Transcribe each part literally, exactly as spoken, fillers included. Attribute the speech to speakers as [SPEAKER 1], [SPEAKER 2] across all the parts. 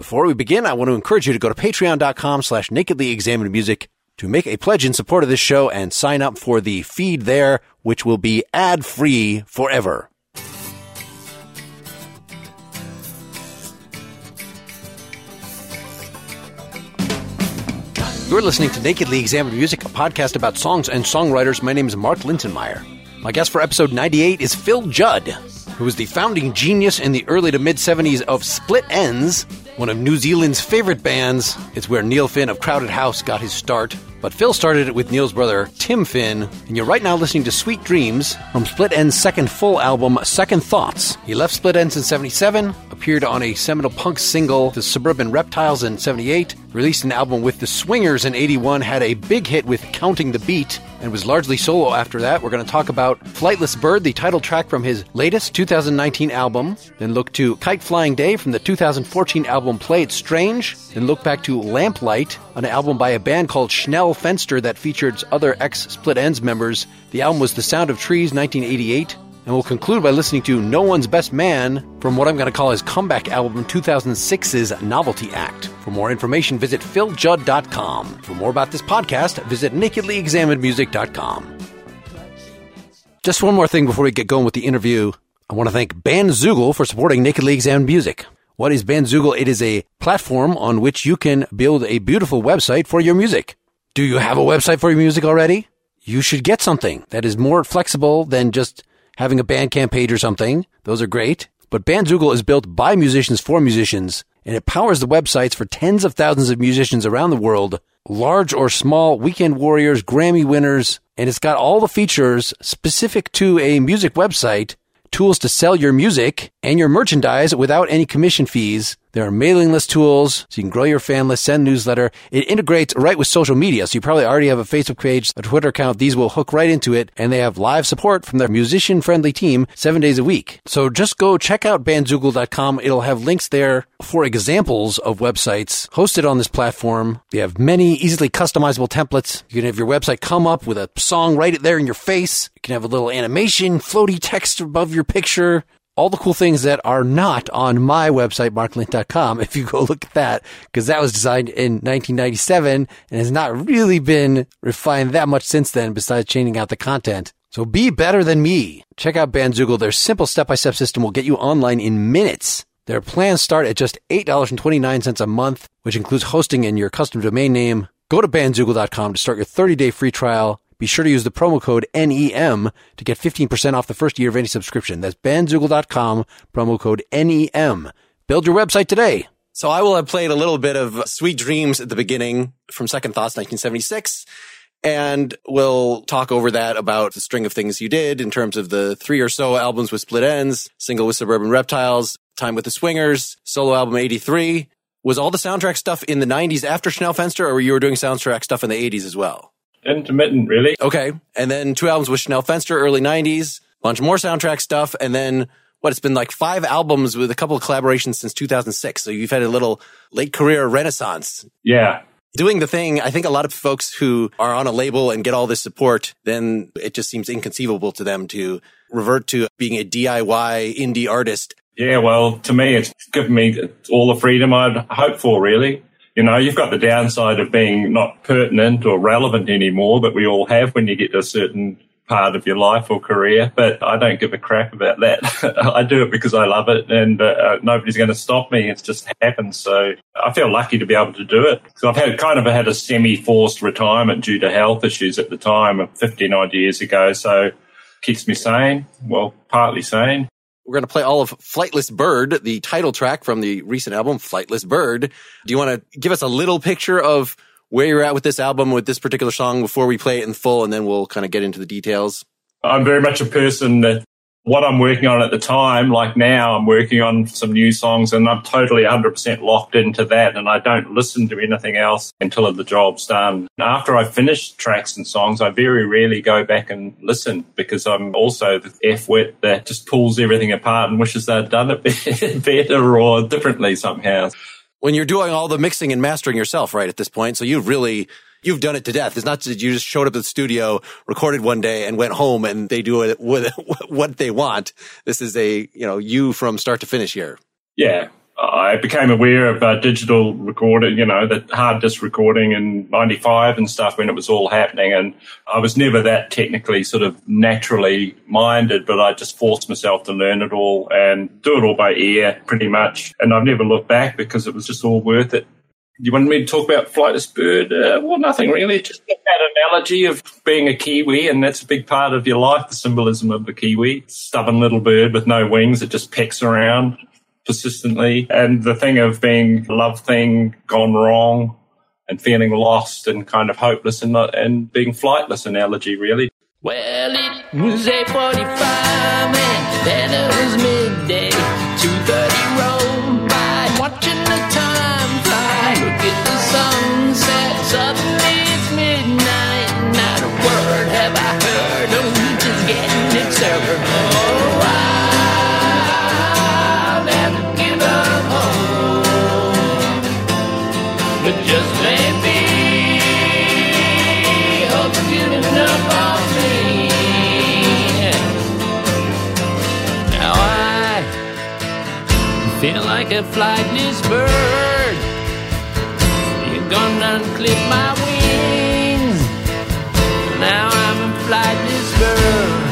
[SPEAKER 1] Before we begin, I want to encourage you to go to patreon.com slash nakedly examined music to make a pledge in support of this show and sign up for the feed there, which will be ad-free forever. You're listening to Nakedly Examined Music, a podcast about songs and songwriters. My name is Mark Lintonmeyer. My guest for episode ninety-eight is Phil Judd, who was the founding genius in the early to mid-seventies of Split Enz, one of New Zealand's favorite bands. It's where Neil Finn of Crowded House got his start. But Phil started it with Neil's brother, Tim Finn, and you're right now listening to Sweet Dreams from Split Enz's second full album, Second Thoughts. He left Split Enz in seventy-seven, appeared on a seminal punk single, The Suburban Reptiles, in seventy-eight, released an album with The Swingers in eighty-one, had a big hit with Counting the Beat, and was largely solo after that. We're going to talk about Flightless Bird, the title track from his latest two thousand nineteen album, then look to Kite Flying Day from the two thousand fourteen album Play It Strange, then look back to Lamplight, an album by a band called Schnell Fenster that featured other ex-Split Enz members. The album was The Sound of Trees, nineteen eighty-eight, and we'll conclude by listening to No One's Best Man from what I'm going to call his comeback album, two thousand six's Novelty Act. For more information, visit phil judd dot com. For more about this podcast, visit nakedly examined music dot com. Just one more thing before we get going with the interview. I want to thank Bandzoogle for supporting Nakedly Examined Music. What is Bandzoogle? It is a platform on which you can build a beautiful website for your music. Do you have a website for your music already? You should get something that is more flexible than just having a Bandcamp page or something. Those are great. But Bandzoogle is built by musicians for musicians, and it powers the websites for tens of thousands of musicians around the world, large or small, weekend warriors, Grammy winners, and it's got all the features specific to a music website, tools to sell your music and your merchandise without any commission fees. There are mailing list tools, so you can grow your fan list, send newsletter. It integrates right with social media, so you probably already have a Facebook page, a Twitter account. These will hook right into it, and they have live support from their musician-friendly team seven days a week. So just go check out bandzoogle dot com. It'll have links there for examples of websites hosted on this platform. They have many easily customizable templates. You can have your website come up with a song right there in your face. You can have a little animation, floaty text above your picture. All the cool things that are not on my website, mark lint dot com, if you go look at that, because that was designed in nineteen ninety-seven and has not really been refined that much since then, besides changing out the content. So be better than me. Check out Bandzoogle. Their simple step-by-step system will get you online in minutes. Their plans start at just eight dollars and twenty-nine cents a month, which includes hosting and your custom domain name. Go to bandzoogle dot com to start your thirty-day free trial. Be sure to use the promo code N E M to get fifteen percent off the first year of any subscription. That's bandzoogle dot com, promo code N E M. Build your website today. So I will have played a little bit of Sweet Dreams at the beginning from Second Thoughts, nineteen seventy-six, and we'll talk over that about the string of things you did in terms of the three or so albums with Split Enz, single with Suburban Reptiles, Time with the Swingers, solo album eighty-three. Was all the soundtrack stuff in the nineties after Schnell Fenster, or you were doing soundtrack stuff in the eighties as well?
[SPEAKER 2] Intermittent, really.
[SPEAKER 1] Okay. And then two albums with Schnell Fenster, early nineties, bunch more soundtrack stuff, and then, what, it's been like five albums with a couple of collaborations since two thousand six. So you've had a little late career renaissance.
[SPEAKER 2] Yeah.
[SPEAKER 1] Doing the thing, I think a lot of folks who are on a label and get all this support, then it just seems inconceivable to them to revert to being a D I Y indie artist.
[SPEAKER 2] Yeah, well, to me, it's given me all the freedom I'd hoped for, really. You know, you've got the downside of being not pertinent or relevant anymore that we all have when you get to a certain part of your life or career. But I don't give a crap about that. I do it because I love it, and uh, nobody's going to stop me. It's just happened. So I feel lucky to be able to do it. So I've had kind of had a semi-forced retirement due to health issues at the time, fifteen odd years ago. So it keeps me sane. Well, partly sane.
[SPEAKER 1] We're going to play all of Flightless Bird, the title track from the recent album, Flightless Bird. Do you want to give us a little picture of where you're at with this album, with this particular song, before we play it in full, and then we'll kind of get into the details?
[SPEAKER 2] I'm very much a person that what I'm working on at the time, like now, I'm working on some new songs and I'm totally one hundred percent locked into that, and I don't listen to anything else until the job's done. After I finish tracks and songs, I very rarely go back and listen, because I'm also the F-wit that just pulls everything apart and wishes they'd done it better or differently somehow.
[SPEAKER 1] When you're doing all the mixing and mastering yourself, right, at this point, so you've really... You've done it to death. It's not that you just showed up at the studio, recorded one day, and went home and they do it with what they want. This is a, you know, you from start to finish here.
[SPEAKER 2] Yeah. I became aware of uh, digital recording, you know, the hard disk recording in ninety-five and stuff when it was all happening. And I was never that technically sort of naturally minded, but I just forced myself to learn it all and do it all by ear pretty much. And I've never looked back because it was just all worth it. You wanted me to talk about Flightless Bird? Uh, well, nothing really. Just that analogy of being a Kiwi, and that's a big part of your life, the symbolism of the Kiwi. Stubborn little bird with no wings that just pecks around persistently. And the thing of being a love thing gone wrong and feeling lost and kind of hopeless and not, and being flightless analogy, really.
[SPEAKER 3] Well, it was eight forty-five and then it was midday. two thirty rolled by, watching the time fly. Look at the sunset, suddenly it's midnight. Not a word have I heard, oh, just getting it served. Oh, I'll never give up hope, but just maybe hope's giving up on me. Now I feel like a flightless bird. You're gonna clip my wings. Now I'm a flightless bird.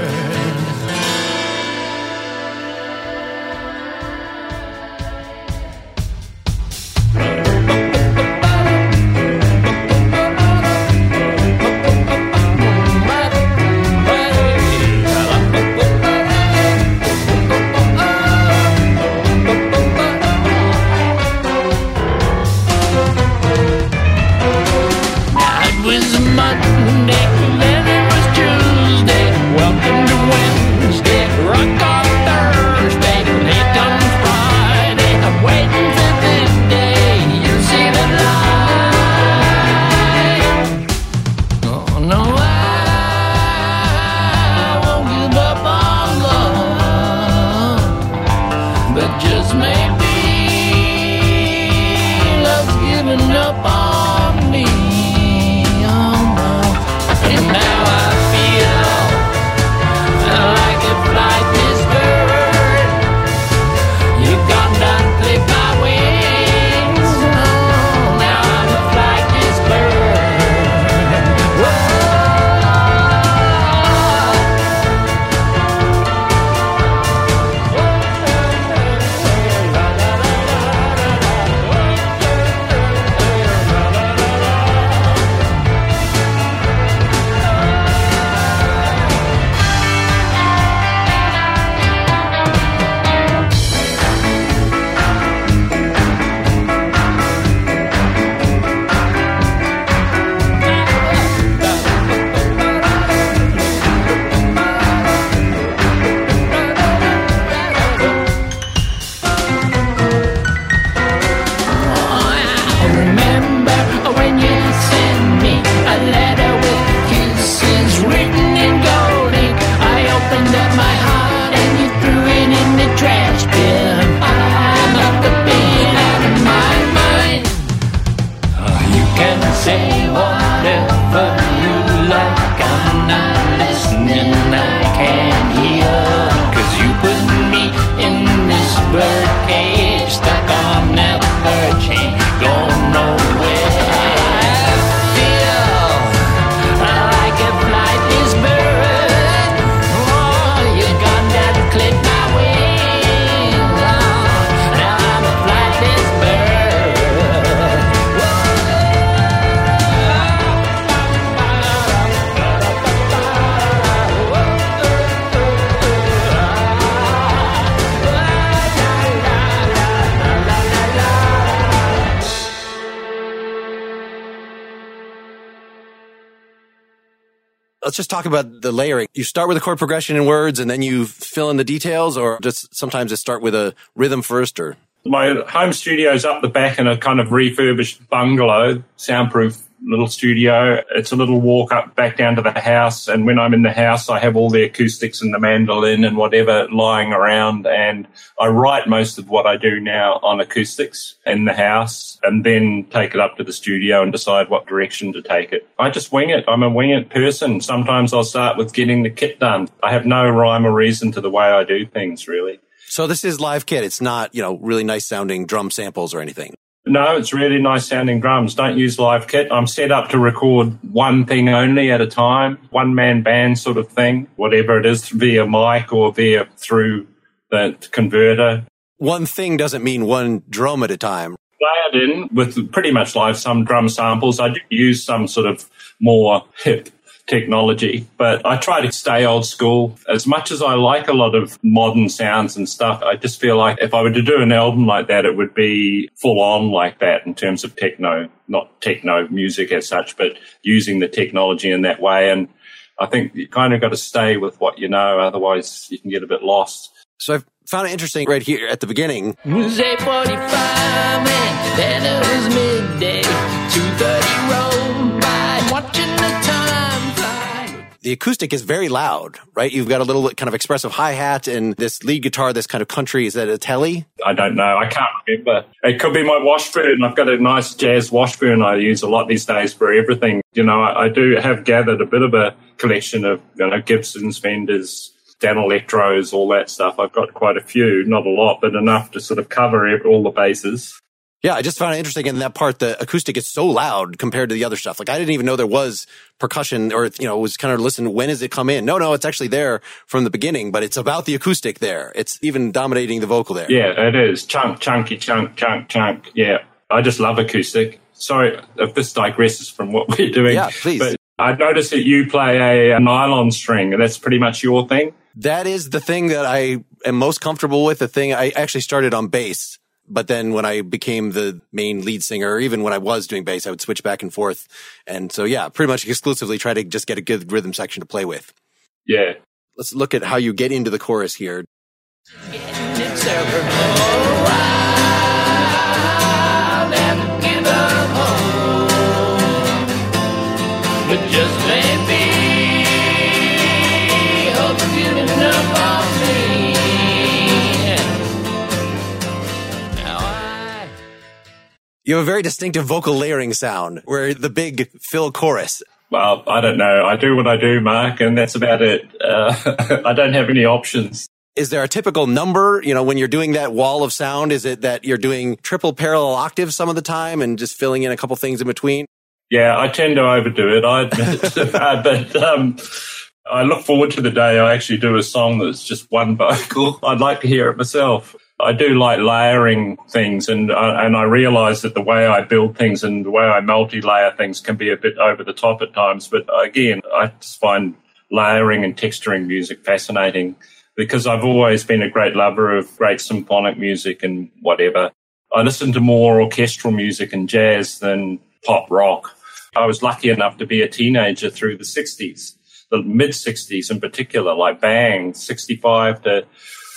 [SPEAKER 1] Let's just talk about the layering. You start with a chord progression in words and then you fill in the details, or just sometimes just start with a rhythm first? Or
[SPEAKER 2] my home studio's up the back in a kind of refurbished bungalow, soundproof little studio. It's a little walk up back down to the house, and when I'm in the house I have all the acoustics and the mandolin and whatever lying around, and I write most of what I do now on acoustics in the house and then take it up to the studio and decide what direction to take it. I just wing it. I'm a wing it person. Sometimes I'll start with getting the kit done. I have no rhyme or reason to the way I do things, really.
[SPEAKER 1] So this is live kit. It's not, you know, really nice sounding drum samples or anything.
[SPEAKER 2] No, it's really nice sounding drums. Don't use live kit. I'm set up to record one thing only at a time, one man band sort of thing, whatever it is, via mic or via through the converter.
[SPEAKER 1] One thing doesn't mean one drum at a time.
[SPEAKER 2] Play it in with pretty much live some drum samples. I do use some sort of more hip technology, but I try to stay old school. As much as I like a lot of modern sounds and stuff, I just feel like if I were to do an album like that, it would be full on like that in terms of techno, not techno music as such, but using the technology in that way. And I think you kind of got to stay with what you know, otherwise you can get a bit lost.
[SPEAKER 1] So I've found it interesting right here at the beginning.
[SPEAKER 3] It was eight forty-five and then it was midday, two thirty rolled by, watching the time fly.
[SPEAKER 1] The acoustic is very loud, right? You've got a little kind of expressive hi-hat and this lead guitar, this kind of country. Is that a Tele?
[SPEAKER 2] I don't know. I can't remember. It could be my Washburn. I've got a nice jazz Washburn I use a lot these days for everything. You know, I, I do have gathered a bit of a collection of, you know, Gibsons, Fenders, Dan Electros, all that stuff. I've got quite a few, not a lot, but enough to sort of cover all the bases.
[SPEAKER 1] Yeah, I just found it interesting in that part, the acoustic is so loud compared to the other stuff. Like, I didn't even know there was percussion or, you know, was kind of listening, when does it come in? No, no, it's actually there from the beginning, but it's about the acoustic there. It's even dominating the vocal there.
[SPEAKER 2] Yeah, it is. Chunk, chunky, chunk, chunk, chunk. Yeah, I just love acoustic. Sorry if this digresses from what we're doing.
[SPEAKER 1] Yeah, please.
[SPEAKER 2] But I noticed that you play a, a nylon string, and that's pretty much your thing.
[SPEAKER 1] That is the thing that I am most comfortable with. The thing I actually started on bass, but then when I became the main lead singer, or even when I was doing bass, I would switch back and forth. And so, yeah, pretty much exclusively try to just get a good rhythm section to play with.
[SPEAKER 2] Yeah.
[SPEAKER 1] Let's look at how you get into the chorus here.
[SPEAKER 3] It's over. Oh, I'll never give up hope, but just maybe hope you've given up on me. Now I...
[SPEAKER 1] You have a very distinctive vocal layering sound, where the big fill chorus.
[SPEAKER 2] Well, I don't know. I do what I do, Mark, and that's about it. Uh, I don't have any options.
[SPEAKER 1] Is there a typical number, you know, when you're doing that wall of sound? Is it that you're doing triple parallel octaves some of the time and just filling in a couple things in between?
[SPEAKER 2] Yeah, I tend to overdo it, I admit. uh, but um, I look forward to the day I actually do a song that's just one vocal. I'd like to hear it myself. I do like layering things, and uh, and I realise that the way I build things and the way I multi-layer things can be a bit over the top at times. But again, I just find layering and texturing music fascinating, because I've always been a great lover of great symphonic music and whatever. I listen to more orchestral music and jazz than pop rock. I was lucky enough to be a teenager through the sixties, the mid-sixties in particular, like bang, sixty-five to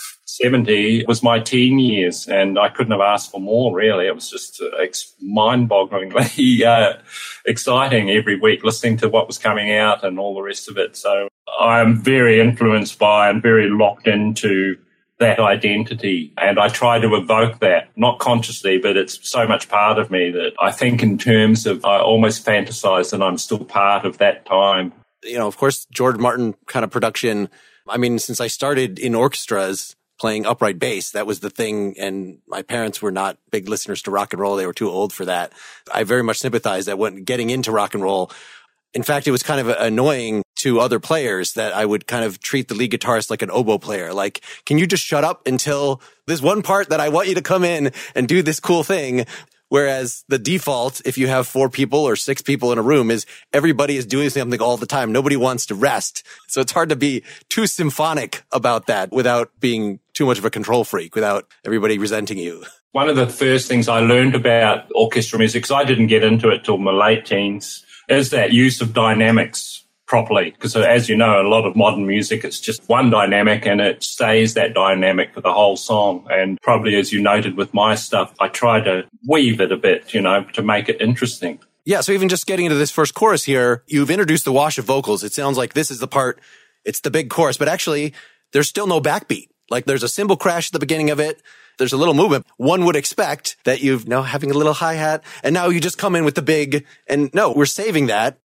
[SPEAKER 2] seventy was my teen years, and I couldn't have asked for more, really. It was just uh, ex- mind-bogglingly uh, exciting every week, listening to what was coming out and all the rest of it. So I'm very influenced by and very locked into that identity, and I try to evoke that, not consciously, but it's so much part of me that I think in terms of, I almost fantasize that I'm still part of that time.
[SPEAKER 1] You know, of course, George Martin kind of production. I mean, since I started in orchestras, playing upright bass, that was the thing. And my parents were not big listeners to rock and roll. They were too old for that. I very much sympathize that when getting into rock and roll, in fact, it was kind of annoying to other players that I would kind of treat the lead guitarist like an oboe player. Like, can you just shut up until this one part that I want you to come in and do this cool thing? Whereas the default, if you have four people or six people in a room, is everybody is doing something all the time. Nobody wants to rest. So it's hard to be too symphonic about that without being too much of a control freak, without everybody resenting you.
[SPEAKER 2] One of the first things I learned about orchestral music, because I didn't get into it till my late teens, is that use of dynamics properly. Because as you know, a lot of modern music, it's just one dynamic and it stays that dynamic for the whole song. And probably, as you noted with my stuff, I try to weave it a bit, you know, to make it interesting.
[SPEAKER 1] Yeah, so even just getting into this first chorus here, you've introduced the wash of vocals. It sounds like this is the part, it's the big chorus, but actually there's still no backbeat. Like, there's a cymbal crash at the beginning of it. There's a little movement. One would expect that you've now having a little hi-hat, and now you just come in with the big, and no, we're saving that.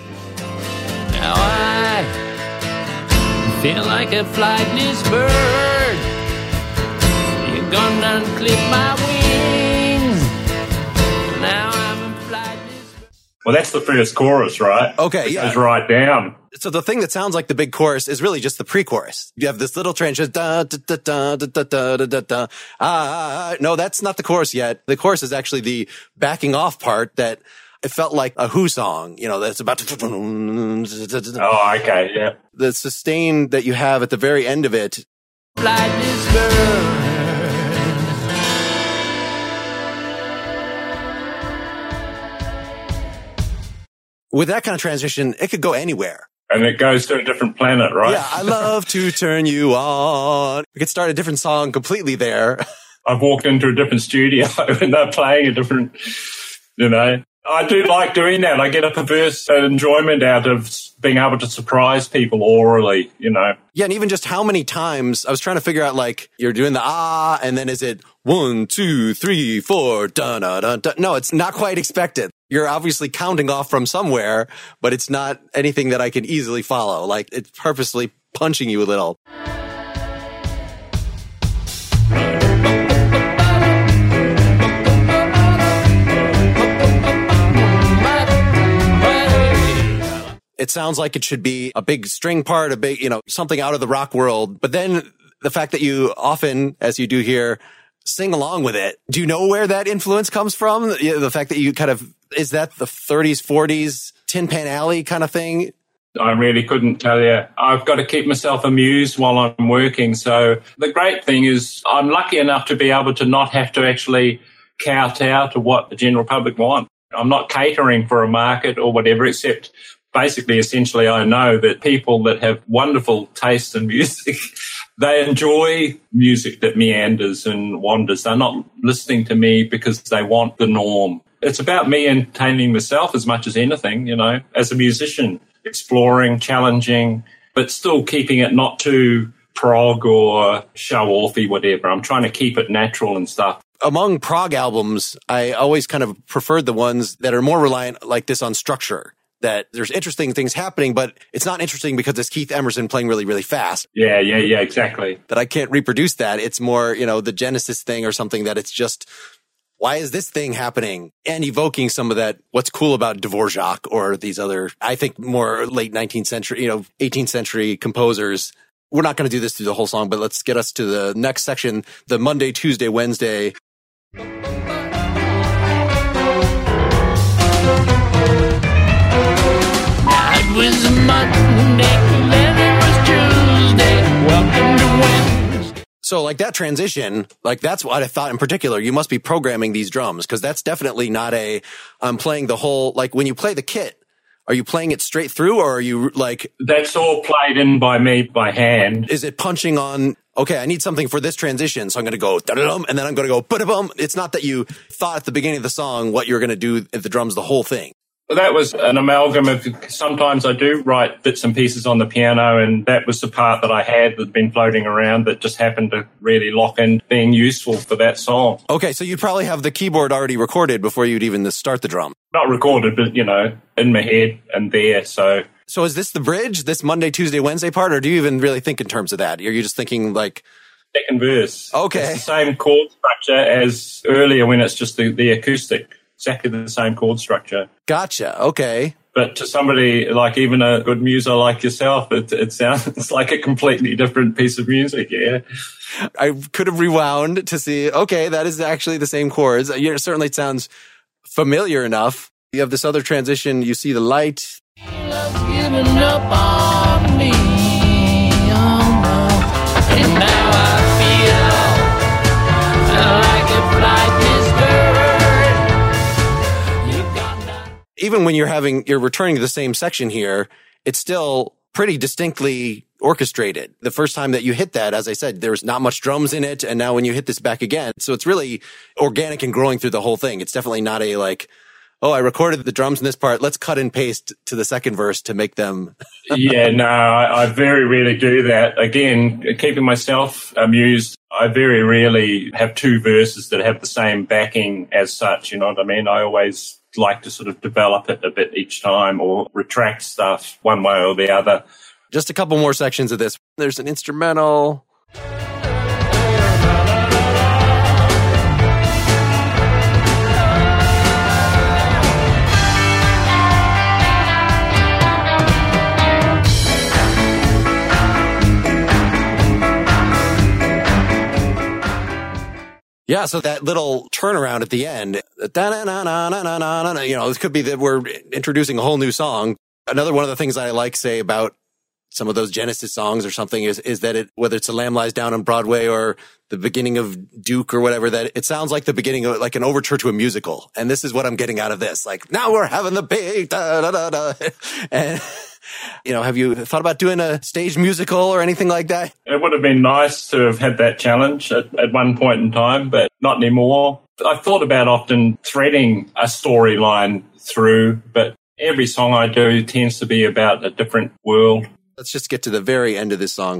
[SPEAKER 3] Now I feel like a flightless bird gonna clip my wings. Now I'm in flight.
[SPEAKER 2] Well, that's the first chorus, right?
[SPEAKER 1] Okay,
[SPEAKER 2] it
[SPEAKER 1] yeah.
[SPEAKER 2] goes right down.
[SPEAKER 1] So the thing that sounds like the big chorus is really just the pre-chorus. You have this little transition. Da, da, da, da, da, da, da, da, da. Ah, no, that's not the chorus yet. The chorus is actually the backing off part that it felt like a Who song, you know, that's about to.
[SPEAKER 2] Oh, okay, yeah.
[SPEAKER 1] The sustain that you have at the very end of it.
[SPEAKER 3] Fly this bird.
[SPEAKER 1] With that kind of transition, it could go anywhere.
[SPEAKER 2] And it goes to a different planet, right?
[SPEAKER 1] Yeah, I love to turn you on. We could start a different song completely there.
[SPEAKER 2] I've walked into a different studio and they're playing a different, you know. I do like doing that. I get a perverse enjoyment out of being able to surprise people orally, you know.
[SPEAKER 1] Yeah, and even just how many times, I was trying to figure out, like, you're doing the ah, and then is it one, two, three, four, dun, dun, dun, dun. No, it's not quite expected. You're obviously counting off from somewhere, but it's not anything that I can easily follow. Like, it's purposely punching you a little. It sounds like it should be a big string part, a big, you know, something out of the rock world. But then the fact that you often, as you do here, sing along with it. Do you know where that influence comes from? The fact that you kind of, is that the thirties, forties, Tin Pan Alley kind of thing?
[SPEAKER 2] I really couldn't tell you. I've got to keep myself amused while I'm working. So the great thing is I'm lucky enough to be able to not have to actually kowtow to what the general public want. I'm not catering for a market or whatever, except basically, essentially, I know that people that have wonderful taste in music, they enjoy music that meanders and wanders. They're not listening to me because they want the norm. It's about me entertaining myself as much as anything, you know, as a musician, exploring, challenging, but still keeping it not too prog or show-offy, whatever. I'm trying to keep it natural and stuff.
[SPEAKER 1] Among prog albums, I always kind of preferred the ones that are more reliant like this on structure. That there's interesting things happening, but it's not interesting because it's Keith Emerson playing really, really fast.
[SPEAKER 2] Yeah, yeah, yeah, exactly.
[SPEAKER 1] That I can't reproduce that. It's more, you know, the Genesis thing or something that it's just, why is this thing happening? And evoking some of that, what's cool about Dvorak or these other, I think more late nineteenth century, you know, eighteenth century composers. We're not going to do this through the whole song, but let's get us to the next section, the Monday, Tuesday, Wednesday.
[SPEAKER 3] It was Monday, then it was Tuesday. Welcome to Wednesday.
[SPEAKER 1] So like that transition, like that's what I thought in particular, you must be programming these drums because that's definitely not a, I'm playing the whole, like when you play the kit, are you playing it straight through or are you like?
[SPEAKER 2] That's all played in by me by hand.
[SPEAKER 1] Is it punching on, okay, I need something for this transition, so I'm going to go da-da-dum, and then I'm going to go ba-da-bum. It's not that you thought at the beginning of the song what you're going to do at the drums, the whole thing.
[SPEAKER 2] That was an amalgam of, sometimes I do write bits and pieces on the piano, and that was the part that I had that had been floating around that just happened to really lock in being useful for that song.
[SPEAKER 1] Okay, so you'd probably have the keyboard already recorded before you'd even start the drum.
[SPEAKER 2] Not recorded, but, you know, in my head and there, so.
[SPEAKER 1] So is this the bridge, this Monday, Tuesday, Wednesday part, or do you even really think in terms of that? Are you just thinking like...
[SPEAKER 2] Second verse.
[SPEAKER 1] Okay.
[SPEAKER 2] It's the same chord structure as earlier when it's just the, the acoustic. Exactly the same chord structure.
[SPEAKER 1] Gotcha. Okay.
[SPEAKER 2] But to somebody like even a good muser like yourself, it, it sounds like a completely different piece of music. Yeah.
[SPEAKER 1] I could have rewound to see, okay, that is actually the same chords. It certainly sounds familiar enough. You have this other transition. You see the light.
[SPEAKER 3] Love's giving up on me. Oh no. And now I feel like a flight is bird.
[SPEAKER 1] Even when you're having, you're returning to the same section here, it's still pretty distinctly orchestrated. The first time that you hit that, as I said, there's not much drums in it. And now when you hit this back again, so it's really organic and growing through the whole thing. It's definitely not a like, oh, I recorded the drums in this part. Let's cut and paste to the second verse to make them.
[SPEAKER 2] Yeah, no, I, I very rarely do that. Again, keeping myself amused, I very rarely have two verses that have the same backing as such. You know what I mean? I always like to sort of develop it a bit each time or retract stuff one way or the other.
[SPEAKER 1] Just a couple more sections of this. There's an instrumental. Yeah, so that little turnaround at the end, da-na-na-na-na-na-na-na, you know, this could be that we're introducing a whole new song. Another one of the things I like, say, about some of those Genesis songs or something is, is that it, whether it's A Lamb Lies Down on Broadway or the beginning of Duke or whatever, that it sounds like the beginning of like an overture to a musical. And this is what I'm getting out of this. Like, now we're having the big da da da da. And, you know, have you thought about doing a stage musical or anything like that?
[SPEAKER 2] It would have been nice to have had that challenge at, at one point in time, but not anymore. I've thought about often threading a storyline through, but every song I do tends to be about a different world.
[SPEAKER 1] Let's just get to the very end of this song.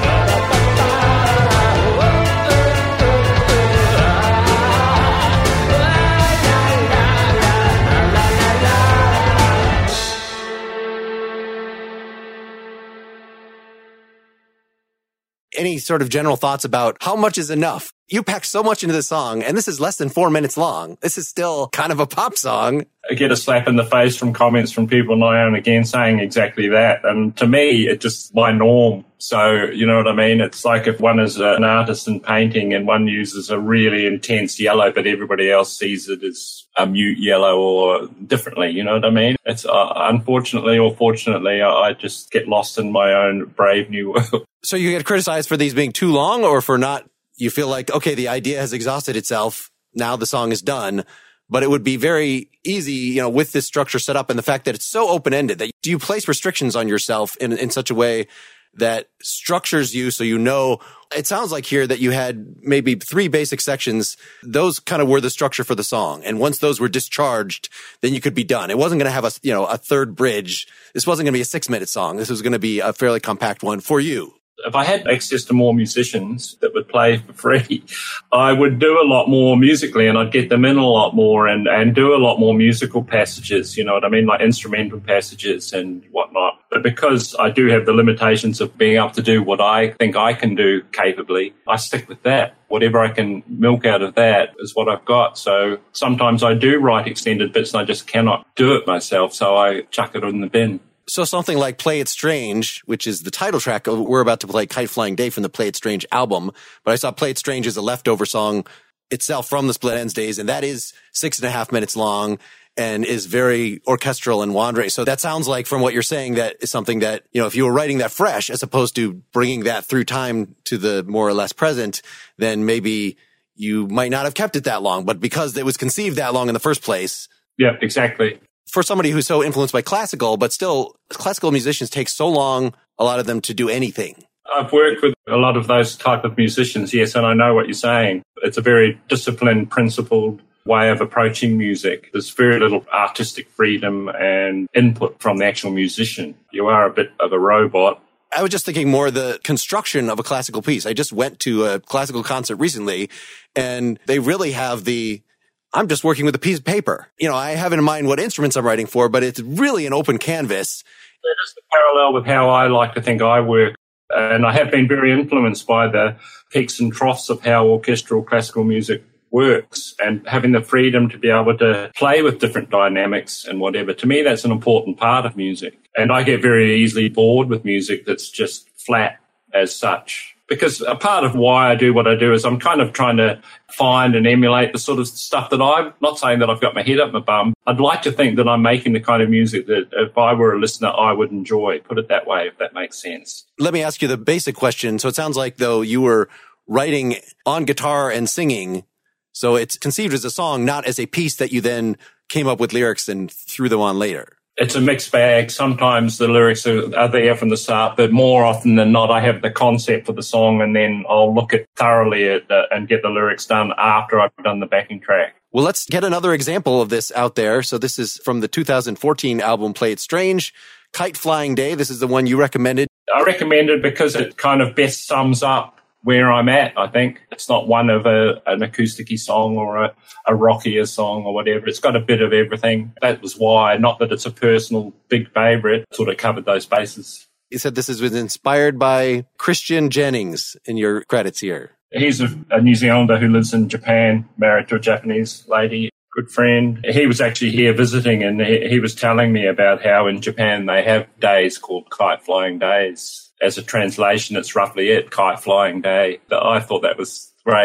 [SPEAKER 1] Any sort of general thoughts about how much is enough? You packed so much into this song, and this is less than four minutes long. This is still kind of a pop song.
[SPEAKER 2] I get a slap in the face from comments from people now and again saying exactly that. And to me, it's just my norm. So, you know what I mean? It's like if one is an artist in painting and one uses a really intense yellow, but everybody else sees it as a mute yellow or differently. You know what I mean? It's uh, unfortunately or fortunately, I just get lost in my own brave new world.
[SPEAKER 1] So you get criticized for these being too long, or for not, you feel like, okay, the idea has exhausted itself. Now the song is done. But it would be very easy, you know, with this structure set up and the fact that it's so open-ended, that do you place restrictions on yourself in, in such a way that structures you so you know? It sounds like here that you had maybe three basic sections. Those kind of were the structure for the song. And once those were discharged, then you could be done. It wasn't going to have a, you know, a third bridge. This wasn't going to be a six-minute song. This was going to be a fairly compact one for you.
[SPEAKER 2] If I had access to more musicians that would play for free, I would do a lot more musically, and I'd get them in a lot more and, and do a lot more musical passages, you know what I mean, like instrumental passages and whatnot. But because I do have the limitations of being able to do what I think I can do capably, I stick with that. Whatever I can milk out of that is what I've got. So sometimes I do write extended bits and I just cannot do it myself, so I chuck it in the bin.
[SPEAKER 1] So something like Play It Strange, which is the title track, we're about to play Kite Flying Day from the Play It Strange album, but I saw Play It Strange as a leftover song itself from the Split Enz days, and that is six and a half minutes long and is very orchestral and wandering. So that sounds like, from what you're saying, that is something that, you know, if you were writing that fresh as opposed to bringing that through time to the more or less present, then maybe you might not have kept it that long, but because it was conceived that long in the first place.
[SPEAKER 2] Yeah, exactly.
[SPEAKER 1] For somebody who's so influenced by classical, but still classical musicians take so long, a lot of them, to do anything.
[SPEAKER 2] I've worked with a lot of those type of musicians, yes, and I know what you're saying. It's a very disciplined, principled way of approaching music. There's very little artistic freedom and input from the actual musician. You are a bit of a robot.
[SPEAKER 1] I was just thinking more the construction of a classical piece. I just went to a classical concert recently, and they really have the... I'm just working with a piece of paper. You know, I have in mind what instruments I'm writing for, but it's really an open canvas.
[SPEAKER 2] That is the parallel with how I like to think I work. And I have been very influenced by the peaks and troughs of how orchestral classical music works, and having the freedom to be able to play with different dynamics and whatever. To me, that's an important part of music. And I get very easily bored with music that's just flat as such. Because a part of why I do what I do is I'm kind of trying to find and emulate the sort of stuff that I'm not saying that I've got my head up my bum. I'd like to think that I'm making the kind of music that if I were a listener, I would enjoy. Put it that way, if that makes sense.
[SPEAKER 1] Let me ask you the basic question. So it sounds like, though, you were writing on guitar and singing. So it's conceived as a song, not as a piece that you then came up with lyrics and threw them on later.
[SPEAKER 2] It's a mixed bag. Sometimes the lyrics are, are there from the start, but more often than not, I have the concept for the song, and then I'll look at thoroughly at uh, and get the lyrics done after I've done the backing track.
[SPEAKER 1] Well, let's get another example of this out there. So this is from the two thousand fourteen album Play It Strange, Kite Flying Day. This is the one you recommended.
[SPEAKER 2] I recommend it because it kind of best sums up where I'm at, I think. It's not one of a, an acoustic-y song or a, a rockier song or whatever. It's got a bit of everything. That was why, not that it's a personal big favourite, sort of covered those bases.
[SPEAKER 1] You said this is was inspired by Christian Jennings in your credits here.
[SPEAKER 2] He's a, a New Zealander who lives in Japan, married to a Japanese lady, good friend. He was actually here visiting, and he, he was telling me about how in Japan they have days called Kite Flying Days. As a translation, it's roughly it, Kite Flying Day. I thought that was great.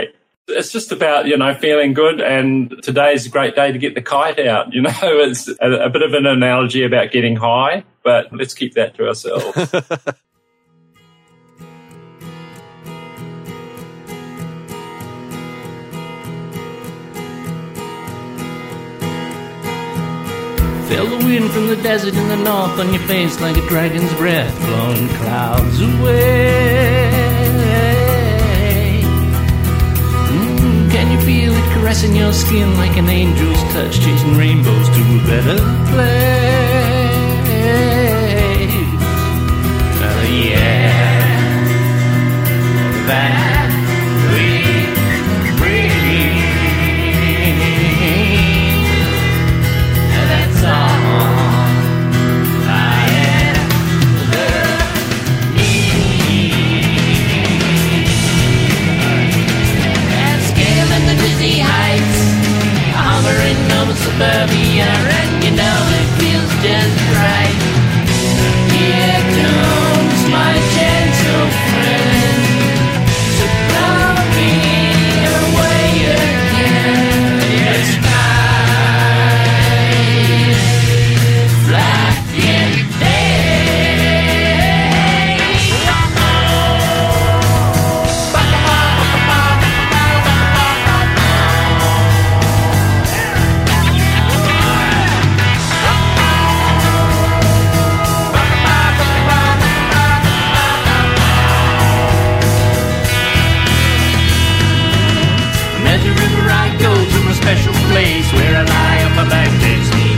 [SPEAKER 2] It's just about, you know, feeling good, and today's a great day to get the kite out. You know, it's a, a bit of an analogy about getting high, but let's keep that to ourselves.
[SPEAKER 3] Feel the wind from the desert in the north on your face like a dragon's breath, blowing clouds away. Mm, can you feel it caressing your skin like an angel's touch, chasing rainbows to a better place? Uh, yeah, that we breathe. That's all I ever need. And scaling the dizzy heights, hovering over suburbia, and you know it feels just right. Here comes my gentle friend to blow me away again. It's special place where I lie on my back takes me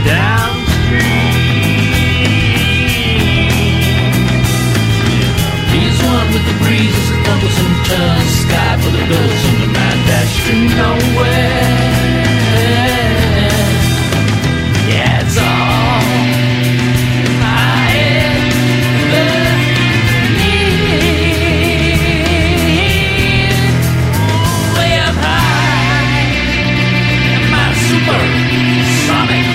[SPEAKER 3] downstream. He's one with the breezes that tumbles and turns, sky full of ghosts on the mad dash to nowhere. Yeah, it's all I ever need. Way up high, supersonic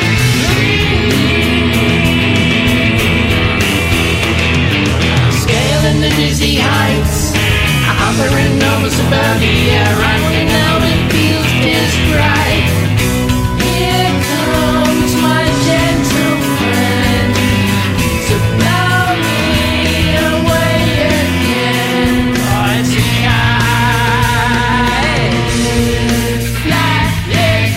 [SPEAKER 3] scaling the dizzy heights, hovering over suburbia, rocking out it feels just right. Here comes my gentle friend to blow me away again. Oh, it's the sky, fly, yeah.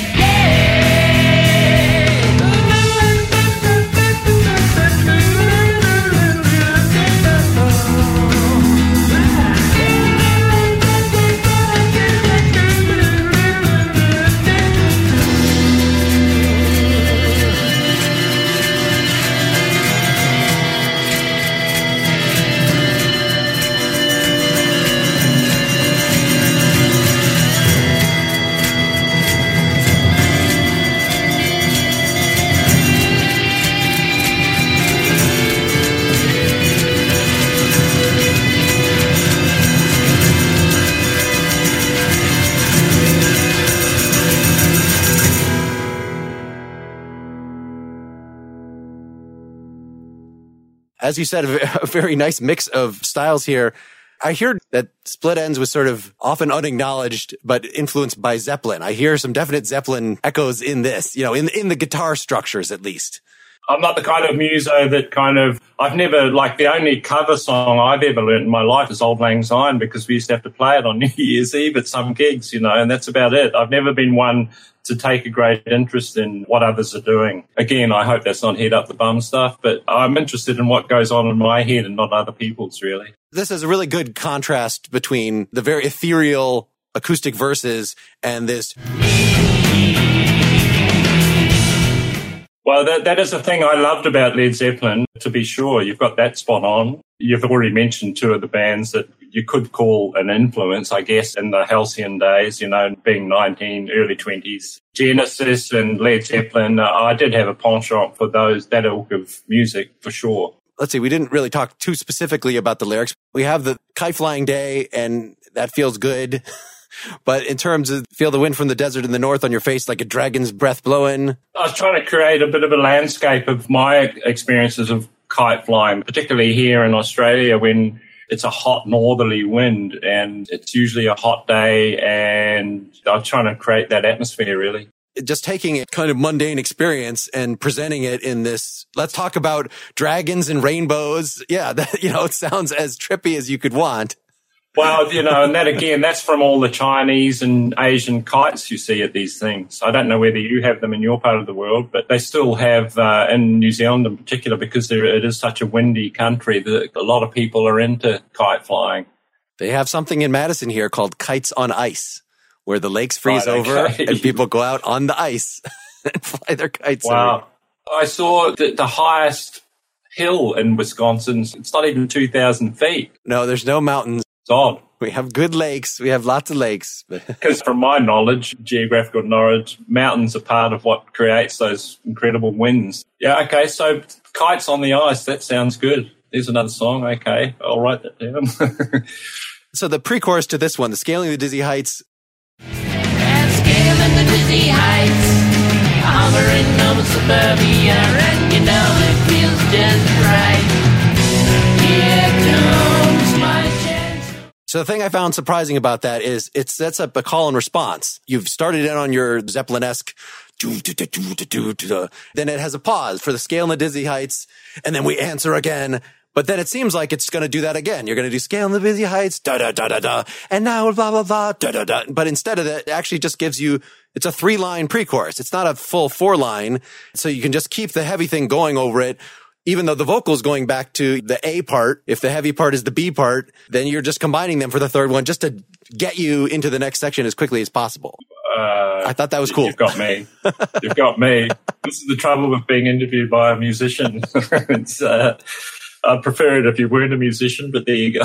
[SPEAKER 1] As you said, a very nice mix of styles here. I hear that Split Enz was sort of often unacknowledged, but influenced by Zeppelin. I hear some definite Zeppelin echoes in this, you know, in in the guitar structures at least.
[SPEAKER 2] I'm not the kind of muso that kind of, I've never, like the only cover song I've ever learned in my life is Auld Lang Syne, because we used to have to play it on New Year's Eve at some gigs, you know, and that's about it. I've never been one to take a great interest in what others are doing. Again, I hope that's not head up the bum stuff, but I'm interested in what goes on in my head and not other people's, really.
[SPEAKER 1] This is a really good contrast between the very ethereal acoustic verses and this.
[SPEAKER 2] Well, that, that is the thing I loved about Led Zeppelin, to be sure. You've got that spot on. You've already mentioned two of the bands that you could call an influence, I guess, in the halcyon days, you know, being nineteen, early twenties. Genesis and Led Zeppelin, uh, I did have a penchant for those, that ilk of music, for sure.
[SPEAKER 1] Let's see, we didn't really talk too specifically about the lyrics. We have the kite flying day, and that feels good. But in terms of feel the wind from the desert in the north on your face like a dragon's breath blowing.
[SPEAKER 2] I was trying to create a bit of a landscape of my experiences of kite flying, particularly here in Australia when it's a hot northerly wind, and it's usually a hot day, and I'm trying to create that atmosphere, really.
[SPEAKER 1] Just taking a kind of mundane experience and presenting it in this, let's talk about dragons and rainbows. Yeah, that, you know, it sounds as trippy as you could want.
[SPEAKER 2] Well, you know, and that again, that's from all the Chinese and Asian kites you see at these things. I don't know whether you have them in your part of the world, but they still have, uh, in New Zealand in particular, because there, it is such a windy country, that a lot of people are into kite flying.
[SPEAKER 1] They have something in Madison here called Kites on Ice, where the lakes freeze
[SPEAKER 2] right,
[SPEAKER 1] over
[SPEAKER 2] okay.
[SPEAKER 1] and people go out on the ice and fly their kites.
[SPEAKER 2] Wow.
[SPEAKER 1] Over.
[SPEAKER 2] I saw the, the highest hill in Wisconsin. It's not even two thousand feet.
[SPEAKER 1] No, there's no mountains.
[SPEAKER 2] It's odd.
[SPEAKER 1] We have good lakes. We have lots of lakes.
[SPEAKER 2] Because from my knowledge, geographical knowledge, mountains are part of what creates those incredible winds. Yeah, okay, so kites on the ice, that sounds good. There's another song. Okay, I'll write that down.
[SPEAKER 1] So the pre-chorus to this one, the Scaling the Dizzy Heights.
[SPEAKER 3] And scaling the dizzy heights, hovering over suburbia, and you know it feels just right. Here comes my chance.
[SPEAKER 1] So the thing I found surprising about that is it sets up a call and response. You've started in on your Zeppelin-esque, then it has a pause for the Scale in the Dizzy Heights, and then we answer again. But then it seems like it's going to do that again. You're going to do Scale in the Dizzy Heights, da da da da da, and now blah blah blah, da da da. But instead of that, it actually just gives you, it's a three line pre-chorus. It's not a full four line, so you can just keep the heavy thing going over it. Even though the vocal's going back to the A part, if the heavy part is the B part, then you're just combining them for the third one just to get you into the next section as quickly as possible.
[SPEAKER 2] Uh,
[SPEAKER 1] I thought that was cool.
[SPEAKER 2] You've got me. You've got me. This is the trouble with being interviewed by a musician. it's, uh, I'd prefer it if you weren't a musician, but there you go.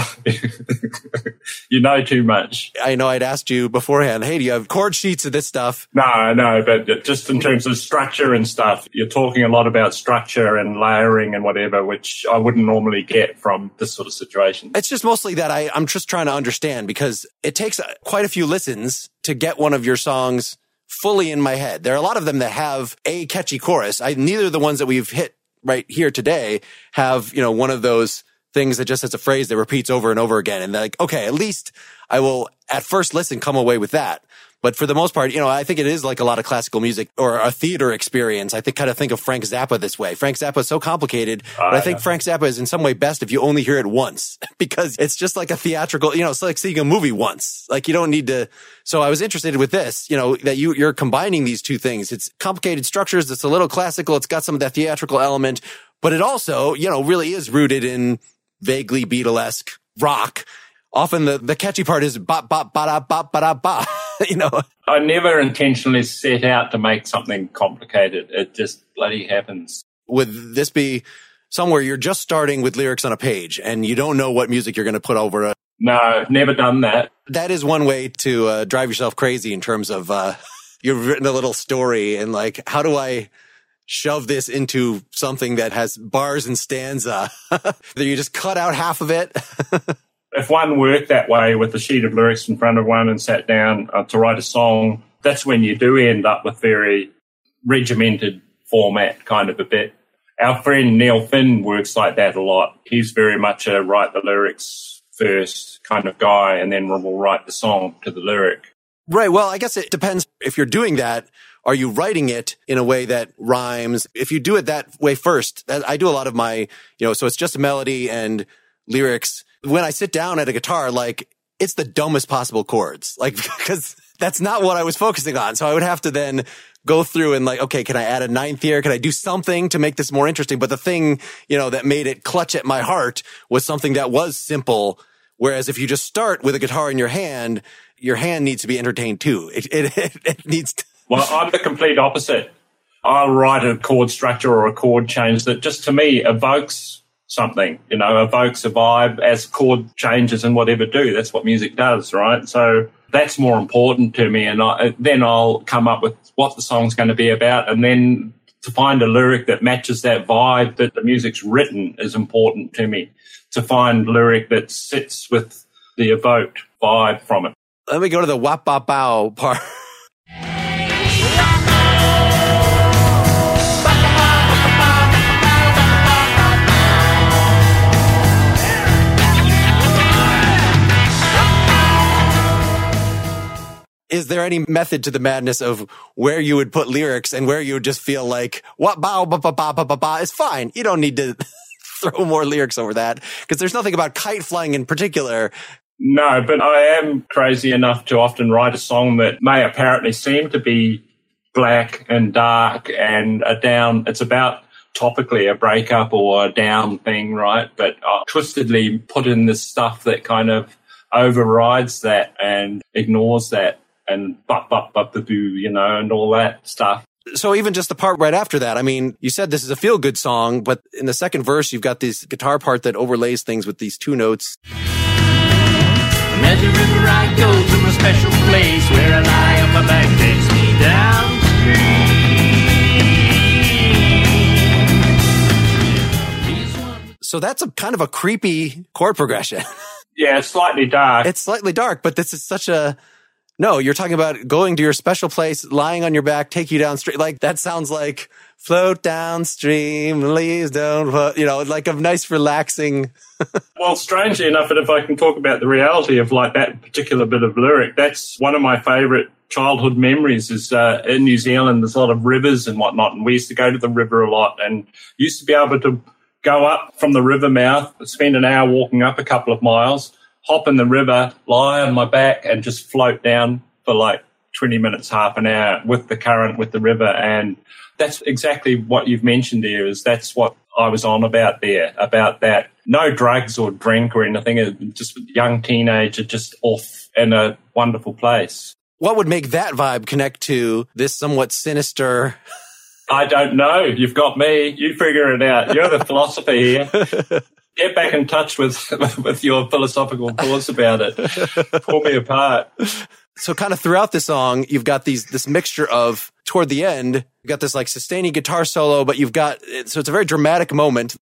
[SPEAKER 2] You know too much.
[SPEAKER 1] I know I'd asked you beforehand, hey, do you have chord sheets of this stuff?
[SPEAKER 2] No, no, but just in terms of structure and stuff, you're talking a lot about structure and layering and whatever, which I wouldn't normally get from this sort of situation.
[SPEAKER 1] It's just mostly that I, I'm just trying to understand, because it takes quite a few listens to get one of your songs fully in my head. There are a lot of them that have a catchy chorus. I, neither of the ones that we've hit right here today have, you know, one of those things that just has a phrase that repeats over and over again. And they're like, okay, at least I will at first listen come away with that. But for the most part, you know, I think it is like a lot of classical music or a theater experience. I think kind of think of Frank Zappa this way. Frank Zappa is so complicated, uh, but I think yeah. Frank Zappa is in some way best if you only hear it once, because it's just like a theatrical, you know, it's like seeing a movie once. Like you don't need to. So I was interested with this, you know, that you, you're combining these two things. It's complicated structures. It's a little classical. It's got some of that theatrical element, but it also, you know, really is rooted in vaguely Beatlesque rock. Often the, the catchy part is ba ba ba da ba ba da ba. You know,
[SPEAKER 2] I never intentionally set out to make something complicated. It just bloody happens.
[SPEAKER 1] Would this be somewhere you're just starting with lyrics on a page and you don't know what music you're going to put over it?
[SPEAKER 2] No, never done that.
[SPEAKER 1] That is one way to uh, drive yourself crazy in terms of uh, you've written a little story and like, how do I shove this into something that has bars and stanza? That you just cut out half of it.
[SPEAKER 2] If one worked that way with a sheet of lyrics in front of one and sat down uh, to write a song, that's when you do end up with very regimented format kind of a bit. Our friend Neil Finn works like that a lot. He's very much a write the lyrics first kind of guy, and then we'll write the song to the lyric.
[SPEAKER 1] Right. Well, I guess it depends. If you're doing that, are you writing it in a way that rhymes? If you do it that way first, I do a lot of my, you know, so it's just a melody and lyrics. When I sit down at a guitar, like it's the dumbest possible chords, like, because that's not what I was focusing on. So I would have to then go through and like, okay, can I add a ninth here? Can I do something to make this more interesting? But the thing, you know, that made it clutch at my heart was something that was simple. Whereas if you just start with a guitar in your hand, your hand needs to be entertained too. It, it, it, it needs to.
[SPEAKER 2] Well, I'm the complete opposite. I'll write a chord structure or a chord change that just to me evokes something, you know, evokes a vibe as chord changes and whatever do. That's what music does, right? So that's more important to me. And I, then I'll come up with what the song's going to be about. And then to find a lyric that matches that vibe that the music's written is important to me. To find lyric that sits with the evoked vibe from it.
[SPEAKER 1] Let me go to the wap bop bow part. is there any method to the madness of where you would put lyrics and where you would just feel like, what, ba, ba, ba, ba, ba, ba, ba, is fine. You don't need to throw more lyrics over that because there's nothing about kite flying in particular.
[SPEAKER 2] No, but I am crazy enough to often write a song that may apparently seem to be black and dark and a down. It's about topically a breakup or a down thing, right? But I twistedly put in this stuff that kind of overrides that and ignores that and bup, bup, bup, the boo, you know, and all that stuff.
[SPEAKER 1] So even just the part right after that, I mean, you said this is a feel-good song, but in the second verse, you've got this guitar part that overlays things with these two notes.
[SPEAKER 3] As the river I go to a special place where a lie on my back takes me downstream.
[SPEAKER 1] So that's a kind of a creepy chord progression.
[SPEAKER 2] Yeah, it's slightly dark.
[SPEAKER 1] It's slightly dark, but this is such a... No, you're talking about going to your special place, lying on your back, take you downstream. Like, that sounds like float downstream, please don't, float, you know, like a nice relaxing...
[SPEAKER 2] Well, strangely enough, and if I can talk about the reality of like that particular bit of lyric, that's one of my favourite childhood memories is uh, in New Zealand, there's a lot of rivers and whatnot, and we used to go to the river a lot and used to be able to go up from the river mouth, spend an hour walking up a couple of miles, hop in the river, lie on my back and just float down for like twenty minutes, half an hour with the current, with the river. And that's exactly what you've mentioned there is that's what I was on about there, about that. No drugs or drink or anything, just a young teenager just off in a wonderful place.
[SPEAKER 1] What would make that vibe connect to this somewhat sinister...
[SPEAKER 2] I don't know. You've got me. You figure it out. You're the philosopher here. Get back in touch with with your philosophical thoughts about it. Pull me apart.
[SPEAKER 1] So kind of throughout the song, you've got these this mixture of, toward the end, you've got this like sustaining guitar solo, but you've got, so it's a very dramatic moment.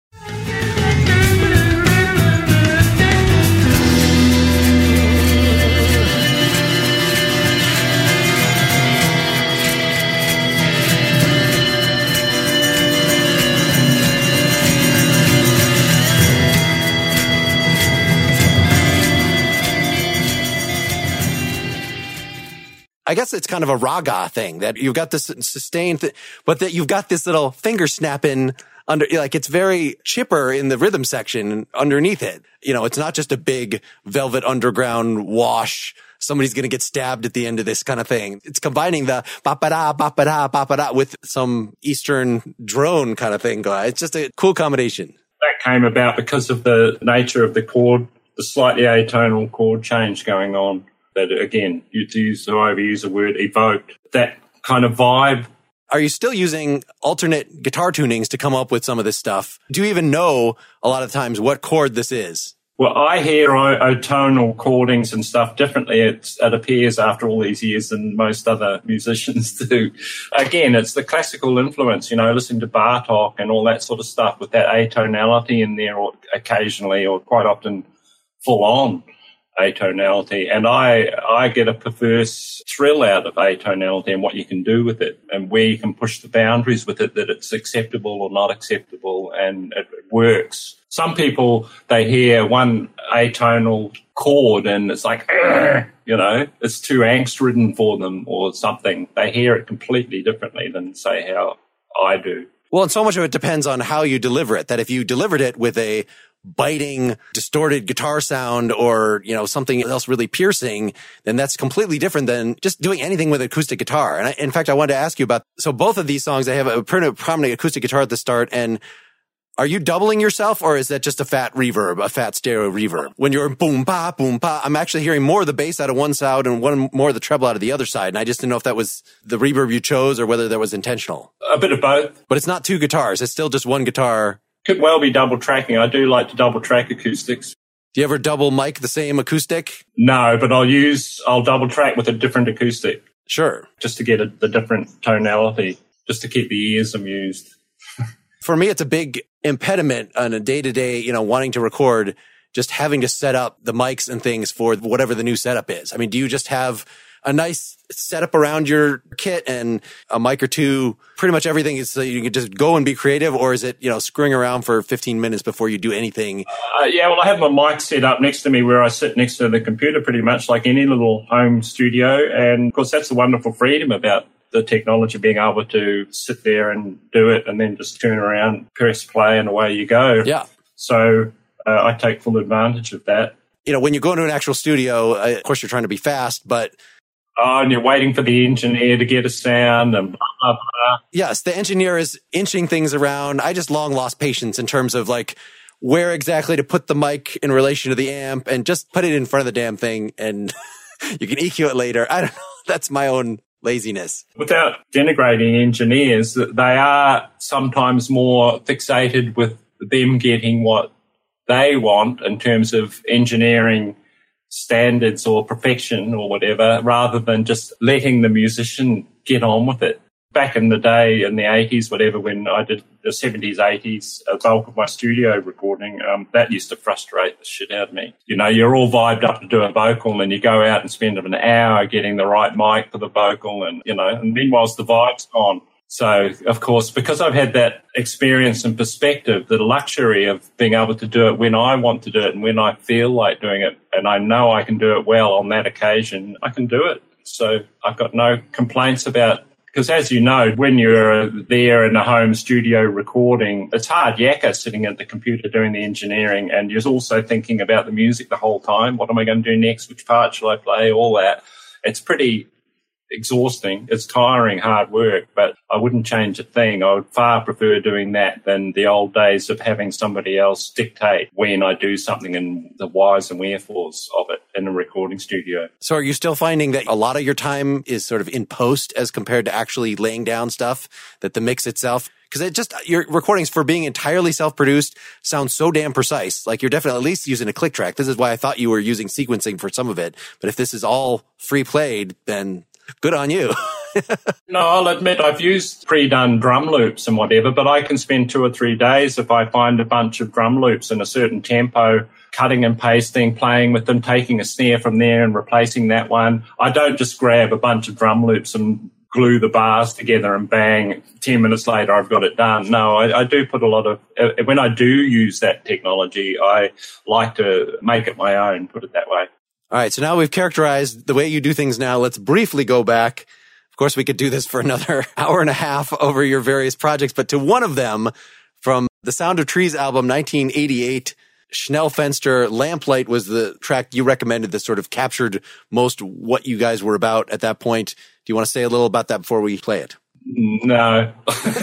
[SPEAKER 1] I guess it's kind of a raga thing that you've got this sustained, th- but that you've got this little finger snapping under, like it's very chipper in the rhythm section underneath it. You know, it's not just a big velvet underground wash. Somebody's going to get stabbed at the end of this kind of thing. It's combining the ba-ba-da, ba-ba-da, ba-ba-da with some Eastern drone kind of thing. It's just a cool combination.
[SPEAKER 2] That came about because of the nature of the chord, the slightly atonal chord change going on. That, again, you use or overuse the word evoked, that kind of vibe.
[SPEAKER 1] Are you still using alternate guitar tunings to come up with some of this stuff? Do you even know a lot of times what chord this is?
[SPEAKER 2] Well, I hear o- tonal chordings and stuff differently, it's, it appears, after all these years than most other musicians do. Again, it's the classical influence, you know, listening to Bartok and all that sort of stuff with that atonality in there or occasionally or quite often full on atonality, and I I get a perverse thrill out of atonality and what you can do with it and where you can push the boundaries with it, that it's acceptable or not acceptable, and it works. Some people, they hear one atonal chord and it's like, you know, it's too angst-ridden for them or something. They hear it completely differently than, say, how I do.
[SPEAKER 1] Well, and so much of it depends on how you deliver it, that if you delivered it with a biting, distorted guitar sound or, you know, something else really piercing, then that's completely different than just doing anything with acoustic guitar. And I, in fact, I wanted to ask you about, so both of these songs, they have a pretty prominent acoustic guitar at the start. And are you doubling yourself or is that just a fat reverb, a fat stereo reverb? When you're boom, pa, boom, pa, I'm actually hearing more of the bass out of one side and one more of the treble out of the other side. And I just didn't know if that was the reverb you chose or whether that was intentional.
[SPEAKER 2] A bit of both.
[SPEAKER 1] But it's not two guitars. It's still just one guitar.
[SPEAKER 2] Could well be double tracking. I do like to double track acoustics.
[SPEAKER 1] Do you ever double mic the same acoustic?
[SPEAKER 2] No, but I'll use, I'll double track with a different acoustic.
[SPEAKER 1] Sure.
[SPEAKER 2] Just to get a, the different tonality, just to keep the ears amused.
[SPEAKER 1] For me, it's a big impediment on a day-to-day, you know, wanting to record, just having to set up the mics and things for whatever the new setup is. I mean, do you just have a nice setup around your kit and a mic or two? Pretty much everything is so you can just go and be creative, or is it, you know, screwing around for fifteen minutes before you do anything?
[SPEAKER 2] Uh, yeah, well, I have my mic set up next to me where I sit next to the computer pretty much like any little home studio. And of course, that's the wonderful freedom about the technology, being able to sit there and do it and then just turn around, press play, and away you go.
[SPEAKER 1] Yeah.
[SPEAKER 2] So uh, I take full advantage of that.
[SPEAKER 1] You know, when you go into an actual studio, uh, of course, you're trying to be fast, but...
[SPEAKER 2] Oh, and you're waiting for the engineer to get a sound and blah, blah, blah.
[SPEAKER 1] Yes, the engineer is inching things around. I just long lost patience in terms of like where exactly to put the mic in relation to the amp, and just put it in front of the damn thing and you can E Q it later. I don't know. That's my own laziness.
[SPEAKER 2] Without denigrating engineers, they are sometimes more fixated with them getting what they want in terms of engineering standards or perfection or whatever, rather than just letting the musician get on with it. Back in the day, in the eighties, whatever, when I did the seventies, eighties, a bulk of my studio recording, um, that used to frustrate the shit out of me. You know, you're all vibed up to do a vocal and you go out and spend an hour getting the right mic for the vocal, and, you know, and meanwhile the vibe's gone. So, of course, because I've had that experience and perspective, the luxury of being able to do it when I want to do it and when I feel like doing it, and I know I can do it well on that occasion, I can do it. So I've got no complaints about, because as you know, when you're there in a home studio recording, it's hard yakka sitting at the computer doing the engineering, and you're also thinking about the music the whole time. What am I going to do next? Which part shall I play? All that. It's pretty exhausting. It's tiring, hard work, but I wouldn't change a thing. I would far prefer doing that than the old days of having somebody else dictate when I do something and the whys and wherefores of it in a recording studio.
[SPEAKER 1] So are you still finding that a lot of your time is sort of in post as compared to actually laying down stuff, that the mix itself, because it just, your recordings for being entirely self-produced sound so damn precise. Like you're definitely at least using a click track. This is why I thought you were using sequencing for some of it. But if this is all free played, then good on you.
[SPEAKER 2] No, I'll admit I've used pre-done drum loops and whatever, but I can spend two or three days if I find a bunch of drum loops in a certain tempo, cutting and pasting, playing with them, taking a snare from there and replacing that one. I don't just grab a bunch of drum loops and glue the bars together and bang, ten minutes later I've got it done. No, I, I do put a lot of, when I do use that technology, I like to make it my own, put it that way.
[SPEAKER 1] All right, so now we've characterized the way you do things now. Let's briefly go back. Of course, we could do this for another hour and a half over your various projects, but to one of them from the Sound of Trees album, nineteen eighty-eight, Schnellfenster, Lamplight was the track you recommended that sort of captured most what you guys were about at that point. Do you want to say a little about that before we play it?
[SPEAKER 2] No.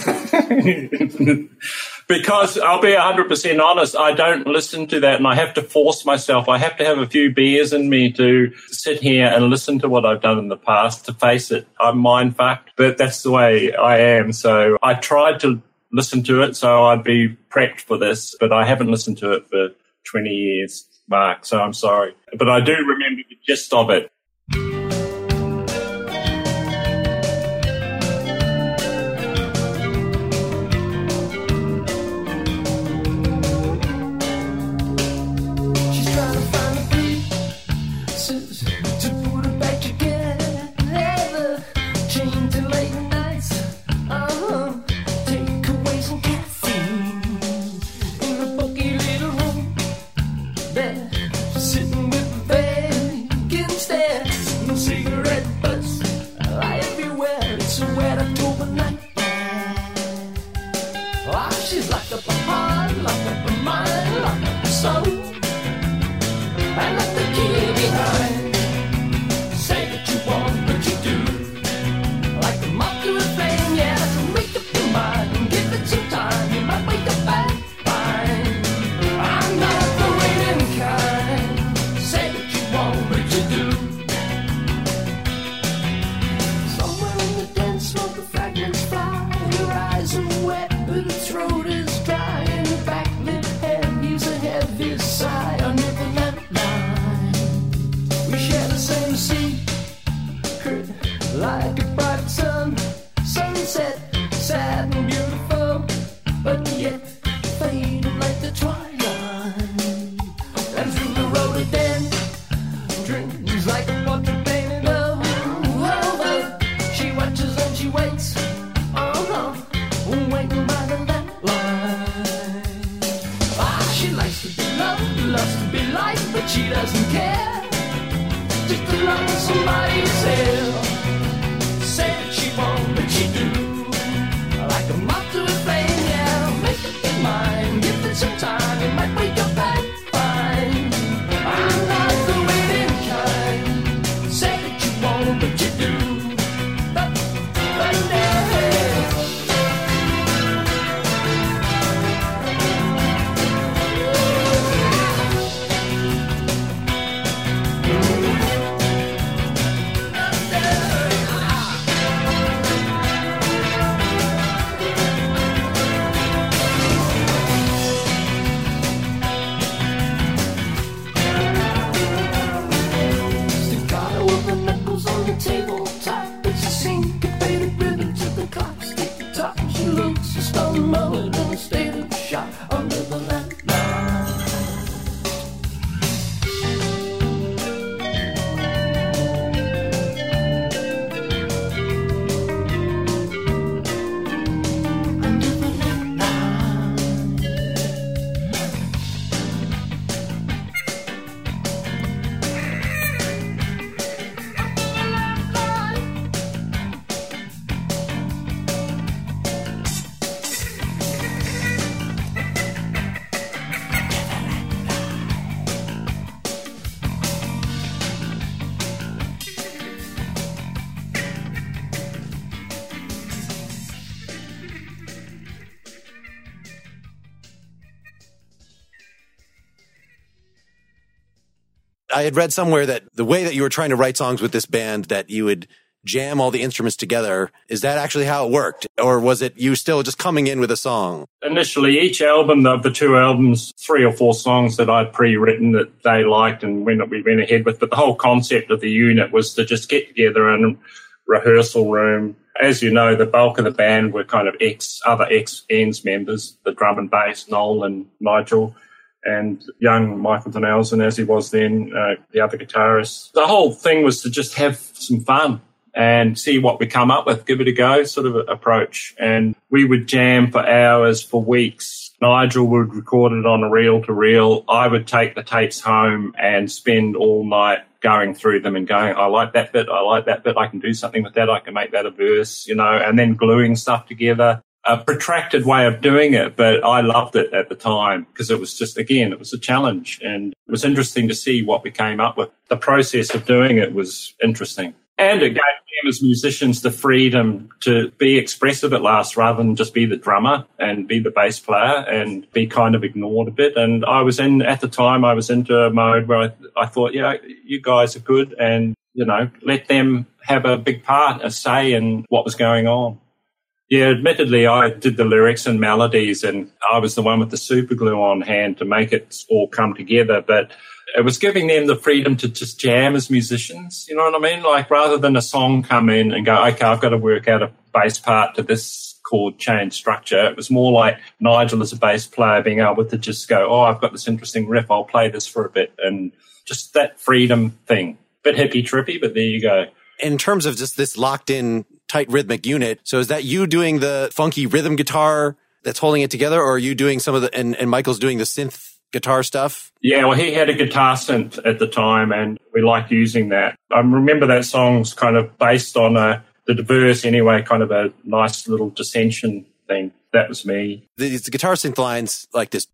[SPEAKER 2] Because I'll be one hundred percent honest, I don't listen to that, and I have to force myself. I have to have a few beers in me to sit here and listen to what I've done in the past. To face it, I'm mind fucked, but that's the way I am. So I tried to listen to it so I'd be prepped for this, but I haven't listened to it for twenty years, Mark, so I'm sorry. But I do remember the gist of it.
[SPEAKER 3] Dreams like a portrait painted of waiting by the landline. Ah, she likes to be loved, loves to be liked, but she doesn't care. Just as long as somebody's there. Say that she won't, but she do. Like a moth to a flame, yeah. Make up your mind, give it some time, it might wake up back fine. I'm not the waiting kind. Say that you won't, but you do. But, but yeah. Tabletop, it's a syncopated rhythm to the clock. Stick the top, she looks a stone mullet in a state of shock under the landline. Under the
[SPEAKER 1] I had read somewhere that the way that you were trying to write songs with this band, that you would jam all the instruments together. Is that actually how it worked? Or was it you still just coming in with a song?
[SPEAKER 2] Initially, each album of the two albums, three or four songs that I'd pre-written that they liked and when we went ahead with. But the whole concept of the unit was to just get together in a rehearsal room. As you know, the bulk of the band were kind of ex other ex-Ends members, the drum and bass, Noel and Nigel, and young Michael Donnelson, as he was then, uh, the other guitarist. The whole thing was to just have some fun and see what we come up with, give it a go sort of approach. And we would jam for hours, for weeks. Nigel would record it on a reel-to-reel. I would take the tapes home and spend all night going through them and going, I like that bit, I like that bit, I can do something with that, I can make that a verse, you know, and then gluing stuff together. A protracted way of doing it, but I loved it at the time because it was just, again, it was a challenge and it was interesting to see what we came up with. The process of doing it was interesting. And it gave them as musicians the freedom to be expressive at last rather than just be the drummer and be the bass player and be kind of ignored a bit. And I was in, at the time, I was into a mode where I, I thought, yeah, you guys are good and, you know, let them have a big part, a say in what was going on. Yeah, admittedly, I did the lyrics and melodies and I was the one with the super glue on hand to make it all come together. But it was giving them the freedom to just jam as musicians, you know what I mean? Like rather than a song come in and go, okay, I've got to work out a bass part to this chord change structure. It was more like Nigel as a bass player being able to just go, oh, I've got this interesting riff, I'll play this for a bit. And just that freedom thing. Bit hippie trippy, but there you go.
[SPEAKER 1] In terms of just this locked in tight rhythmic unit, so is that you doing the funky rhythm guitar that's holding it together, or are you doing some of the, and, and Michael's doing the synth guitar stuff?
[SPEAKER 2] Yeah, well, he had a guitar synth at the time and we liked using that. I remember that song's kind of based on a, the Diverse anyway, kind of a nice little dissension thing. That was me.
[SPEAKER 1] The, the guitar synth lines like this.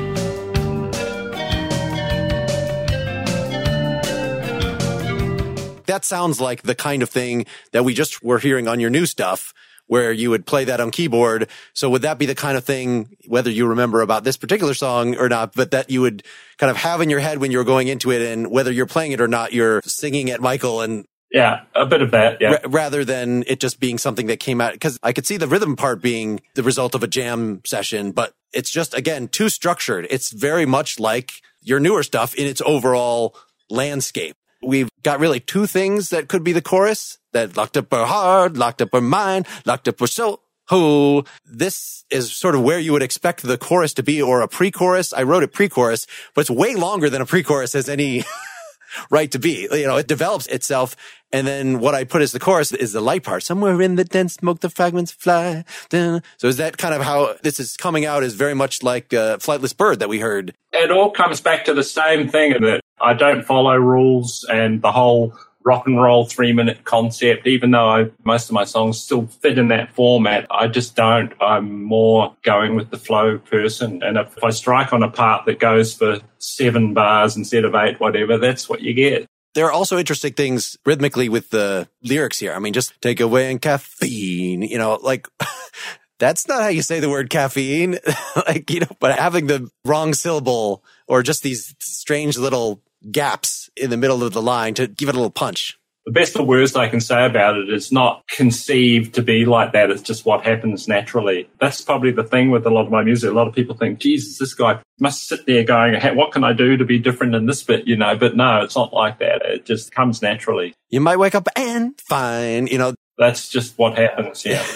[SPEAKER 1] That sounds like the kind of thing that we just were hearing on your new stuff, where you would play that on keyboard. So would that be the kind of thing, whether you remember about this particular song or not, but that you would kind of have in your head when you were going into it, and whether you're playing it or not, you're singing at Michael and...
[SPEAKER 2] Yeah, a bit of that, yeah.
[SPEAKER 1] R- rather than it just being something that came out, because I could see the rhythm part being the result of a jam session, but it's just, again, too structured. It's very much like your newer stuff in its overall landscape. We've got really two things that could be the chorus, that locked up her heart, locked up her mind, locked up her soul. Who this is sort of where you would expect the chorus to be, or a pre-chorus. I wrote it pre-chorus, but it's way longer than a pre-chorus has any right to be. You know, it develops itself. And then what I put as the chorus is the light part. Somewhere in the dense smoke, the fragments fly. Dun. So is that kind of how this is coming out, is very much like uh, Flightless Bird that we heard?
[SPEAKER 2] It all comes back to the same thing, that I don't follow rules, and the whole rock and roll three minute concept, even though I, most of my songs still fit in that format, I just don't. I'm more going with the flow person. And if, if I strike on a part that goes for seven bars instead of eight, whatever, that's what you get.
[SPEAKER 1] There are also interesting things rhythmically with the lyrics here. I mean, just take away and caffeine, you know, like that's not how you say the word caffeine. Like, you know, but having the wrong syllable or just these strange little gaps in the middle of the line to give it a little punch.
[SPEAKER 2] The best of words I can say about it is not conceived to be like that. It's just what happens naturally. That's probably the thing with a lot of my music. A lot of people think, Jesus, this guy must sit there going, hey, what can I do to be different in this bit, you know? But no, it's not like that. It just comes naturally.
[SPEAKER 1] You might wake up and fine, you know.
[SPEAKER 2] That's just what happens, yeah.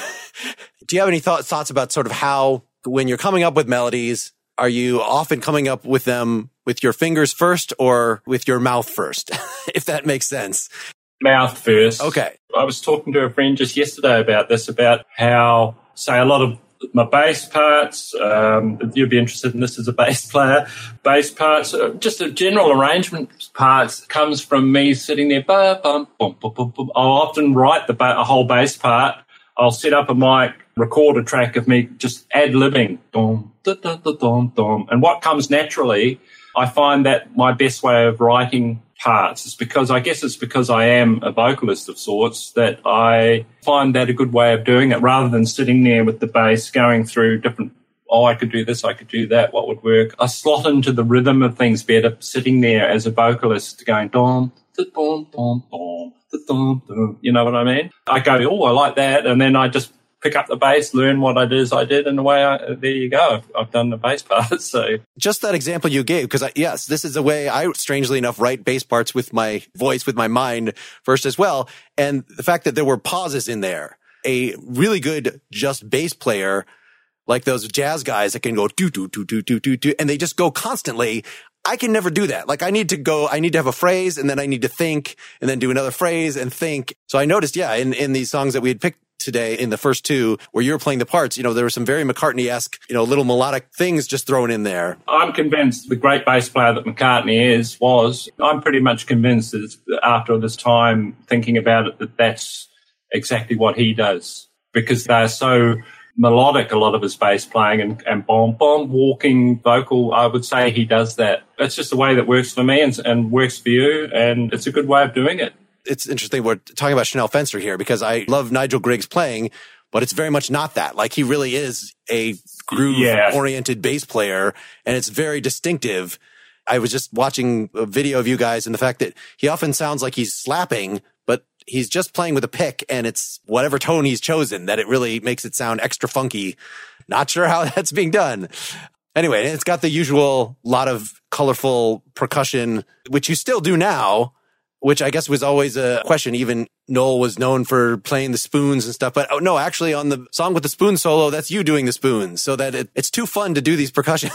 [SPEAKER 1] Do you have any thought, thoughts about sort of how, when you're coming up with melodies, are you often coming up with them with your fingers first or with your mouth first, if that makes sense?
[SPEAKER 2] Mouth first.
[SPEAKER 1] Okay.
[SPEAKER 2] I was talking to a friend just yesterday about this, about how, say, a lot of my bass parts, um, you'd be interested in this as a bass player, bass parts, uh, just a general arrangement parts comes from me sitting there. Bah, bum, bum, bum, bum, bum. I'll often write the ba- a whole bass part. I'll set up a mic, record a track of me just ad-libbing. Dum, da, da, da, dum, dum. And what comes naturally, I find that my best way of writing parts is because, I guess it's because I am a vocalist of sorts, that I find that a good way of doing it, rather than sitting there with the bass going through different, oh, I could do this, I could do that, what would work. I slot into the rhythm of things better sitting there as a vocalist going, dum, da, dum, dum, dum, da, dum, dum. You know what I mean? I go, oh, I like that, and then I just pick up the bass, learn what it is I did, and away I, there you go. I've, I've done the bass part. So
[SPEAKER 1] just that example you gave, because yes, this is a way I, strangely enough, write bass parts with my voice, with my mind first as well. And the fact that there were pauses in there, a really good just bass player, like those jazz guys that can go do do do do do do do, and they just go constantly. I can never do that. Like I need to go, I need to have a phrase, and then I need to think, and then do another phrase and think. So I noticed, yeah, in in these songs that we had picked today, in the first two where you were playing the parts, you know, there were some very McCartney-esque, you know, little melodic things just thrown in there.
[SPEAKER 2] I'm convinced the great bass player that McCartney is, was, I'm pretty much convinced that it's, after this time thinking about it, that that's exactly what he does, because they're so melodic, a lot of his bass playing, and, and bomb, bomb, walking vocal, I would say he does that. That's just the way that works for me and, and works for you, and it's a good way of doing it.
[SPEAKER 1] It's interesting we're talking about Chanel Fenster here, because I love Nigel Griggs playing, but it's very much not that. Like he really is a groove-oriented yeah. bass player, and it's very distinctive. I was just watching a video of you guys, and the fact that he often sounds like he's slapping, but he's just playing with a pick, and it's whatever tone he's chosen that it really makes it sound extra funky. Not sure how that's being done. Anyway, it's got the usual lot of colorful percussion, which you still do now, which I guess was always a question. Even Noel was known for playing the spoons and stuff. But oh, no, actually on the song with the spoon solo, that's you doing the spoons. So that it, it's too fun to do these percussion,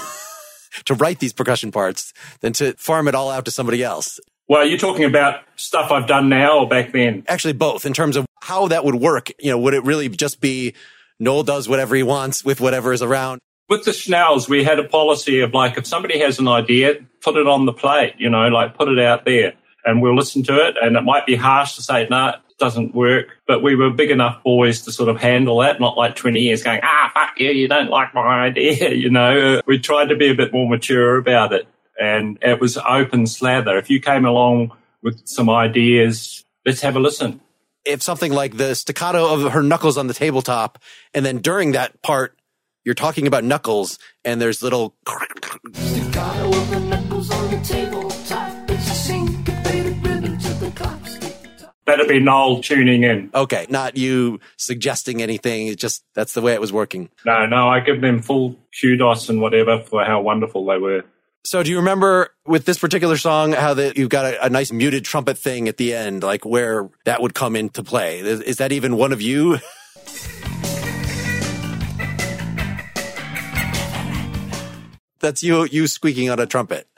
[SPEAKER 1] to write these percussion parts than to farm it all out to somebody else.
[SPEAKER 2] Well, are you talking about stuff I've done now or back then?
[SPEAKER 1] Actually, both, in terms of how that would work. You know, would it really just be Noel does whatever he wants with whatever is around?
[SPEAKER 2] With the Schnells, we had a policy of like, if somebody has an idea, put it on the plate, you know, like put it out there. And we'll listen to it, and it might be harsh to say, no, it doesn't work. But we were big enough boys to sort of handle that, not like twenty years going, ah, fuck you, you don't like my idea, you know. We tried to be a bit more mature about it, and it was open slather. If you came along with some ideas, let's have a listen.
[SPEAKER 1] If something like the staccato of her knuckles on the tabletop, and then during that part, you're talking about knuckles, and there's little...
[SPEAKER 3] Staccato of the knuckles on the tabletop. It's a syncopated rhythm to the clock.
[SPEAKER 2] That'd be Noel tuning in.
[SPEAKER 1] Okay, not you suggesting anything. It's just, that's the way it was working.
[SPEAKER 2] No, no, I give them full kudos and whatever for how wonderful they were.
[SPEAKER 1] So do you remember with this particular song how that you've got a, a nice muted trumpet thing at the end, like where that would come into play? Is, is that even one of you? That's you, you squeaking on a trumpet.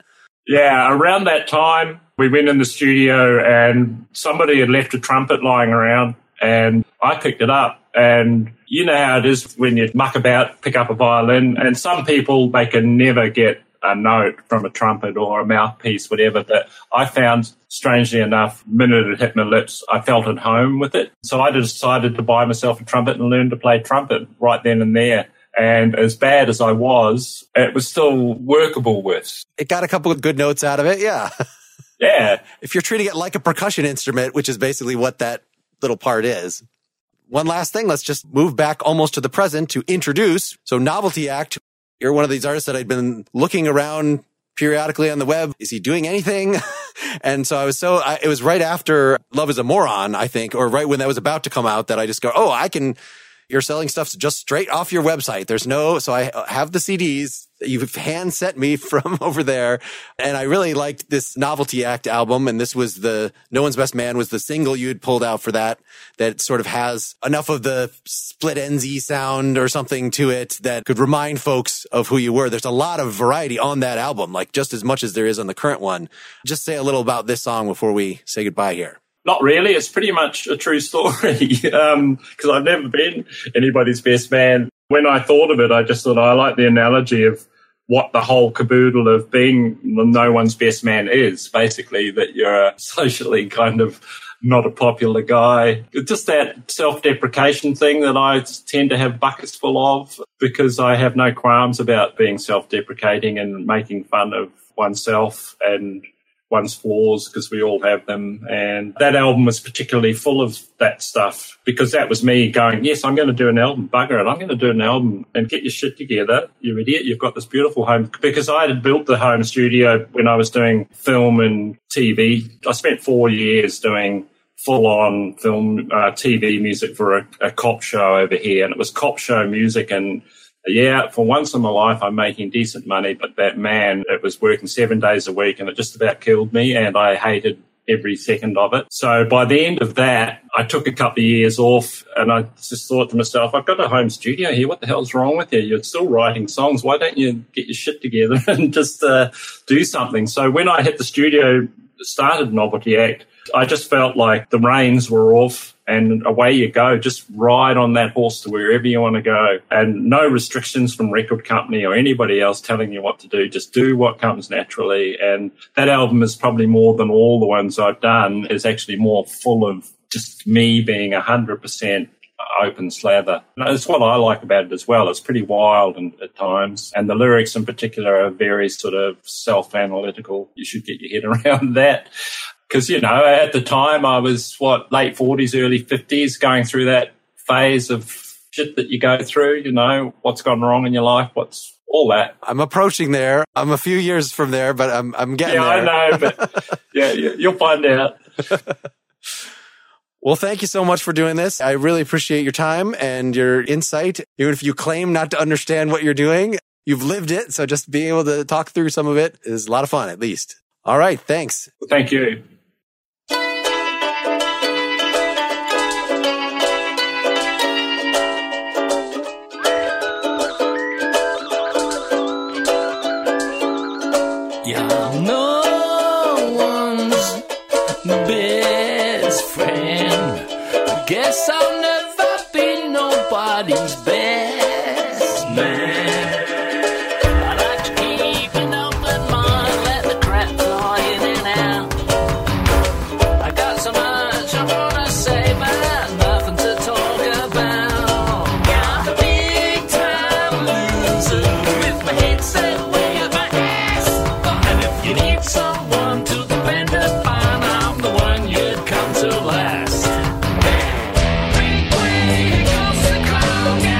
[SPEAKER 2] Yeah, around that time, we went in the studio and somebody had left a trumpet lying around and I picked it up. And you know how it is when you muck about, pick up a violin, and some people, they can never get a note from a trumpet or a mouthpiece, whatever. But I found, strangely enough, the minute it hit my lips, I felt at home with it. So I decided to buy myself a trumpet and learn to play trumpet right then and there. And as bad as I was, it was still workable with.
[SPEAKER 1] It got a couple of good notes out of it, yeah.
[SPEAKER 2] Yeah.
[SPEAKER 1] If you're treating it like a percussion instrument, which is basically what that little part is. One last thing, let's just move back almost to the present to introduce. So Novelty Act, you're one of these artists that I'd been looking around periodically on the web. Is he doing anything? And so I was so, I, it was right after Love is a Moron, I think, or right when that was about to come out that I just go, oh, I can... You're selling stuff just straight off your website. There's no, so I have the C Ds that you've hand sent me from over there. And I really liked this Novelty Act album. And this was the, No One's Best Man was the single you had pulled out for that, that sort of has enough of the Split Enzy sound or something to it that could remind folks of who you were. There's a lot of variety on that album, like just as much as there is on the current one. Just say a little about this song before we say goodbye here.
[SPEAKER 2] Not really. It's pretty much a true story um, because I've never been anybody's best man. When I thought of it, I just thought I like the analogy of what the whole caboodle of being no one's best man is, basically, that you're a socially kind of not a popular guy. Just that self-deprecation thing that I tend to have buckets full of because I have no qualms about being self-deprecating and making fun of oneself and one's flaws, because we all have them. And that album was particularly full of that stuff because that was me going, yes, I'm going to do an album, bugger it, I'm going to do an album and get your shit together, you idiot, you've got this beautiful home. Because I had built the home studio when I was doing film and T V. I spent four years doing full-on film, uh, T V music for a, a cop show over here, and it was cop show music. And yeah, for once in my life, I'm making decent money, but that man, it was working seven days a week and it just about killed me and I hated every second of it. So by the end of that, I took a couple of years off and I just thought to myself, I've got a home studio here. What the hell's wrong with you? You're still writing songs. Why don't you get your shit together and just uh, do something? So when I hit the studio, started Novelty Act, I just felt like the reins were off and away you go. Just ride on that horse to wherever you want to go. And no restrictions from record company or anybody else telling you what to do. Just do what comes naturally. And that album is probably more than all the ones I've done, is actually more full of just me being one hundred percent open slather. That's what I like about it as well. It's pretty wild and, at times. And the lyrics in particular are very sort of self-analytical. You should get your head around that. Because, you know, at the time I was, what, late forties, early fifties, going through that phase of shit that you go through, you know, what's gone wrong in your life, what's all that.
[SPEAKER 1] I'm approaching there. I'm a few years from there, but I'm I'm getting
[SPEAKER 2] yeah,
[SPEAKER 1] there.
[SPEAKER 2] Yeah, I know, but yeah, you'll find out.
[SPEAKER 1] Well, thank you so much for doing this. I really appreciate your time and your insight. Even if you claim not to understand what you're doing, you've lived it. So just being able to talk through some of it is a lot of fun, at least. All right. Thanks.
[SPEAKER 2] Thank you.
[SPEAKER 3] You're no one's best friend. I guess I'll never be nobody's best man. I like to keep an open mind, let the crap fly in and out. I got so much I wanna say, but nothing to talk about. I'm a big time loser with my head set way up my ass. And if you need someone to depend upon, I'm the one you'd come to last. Big wave across the cloud.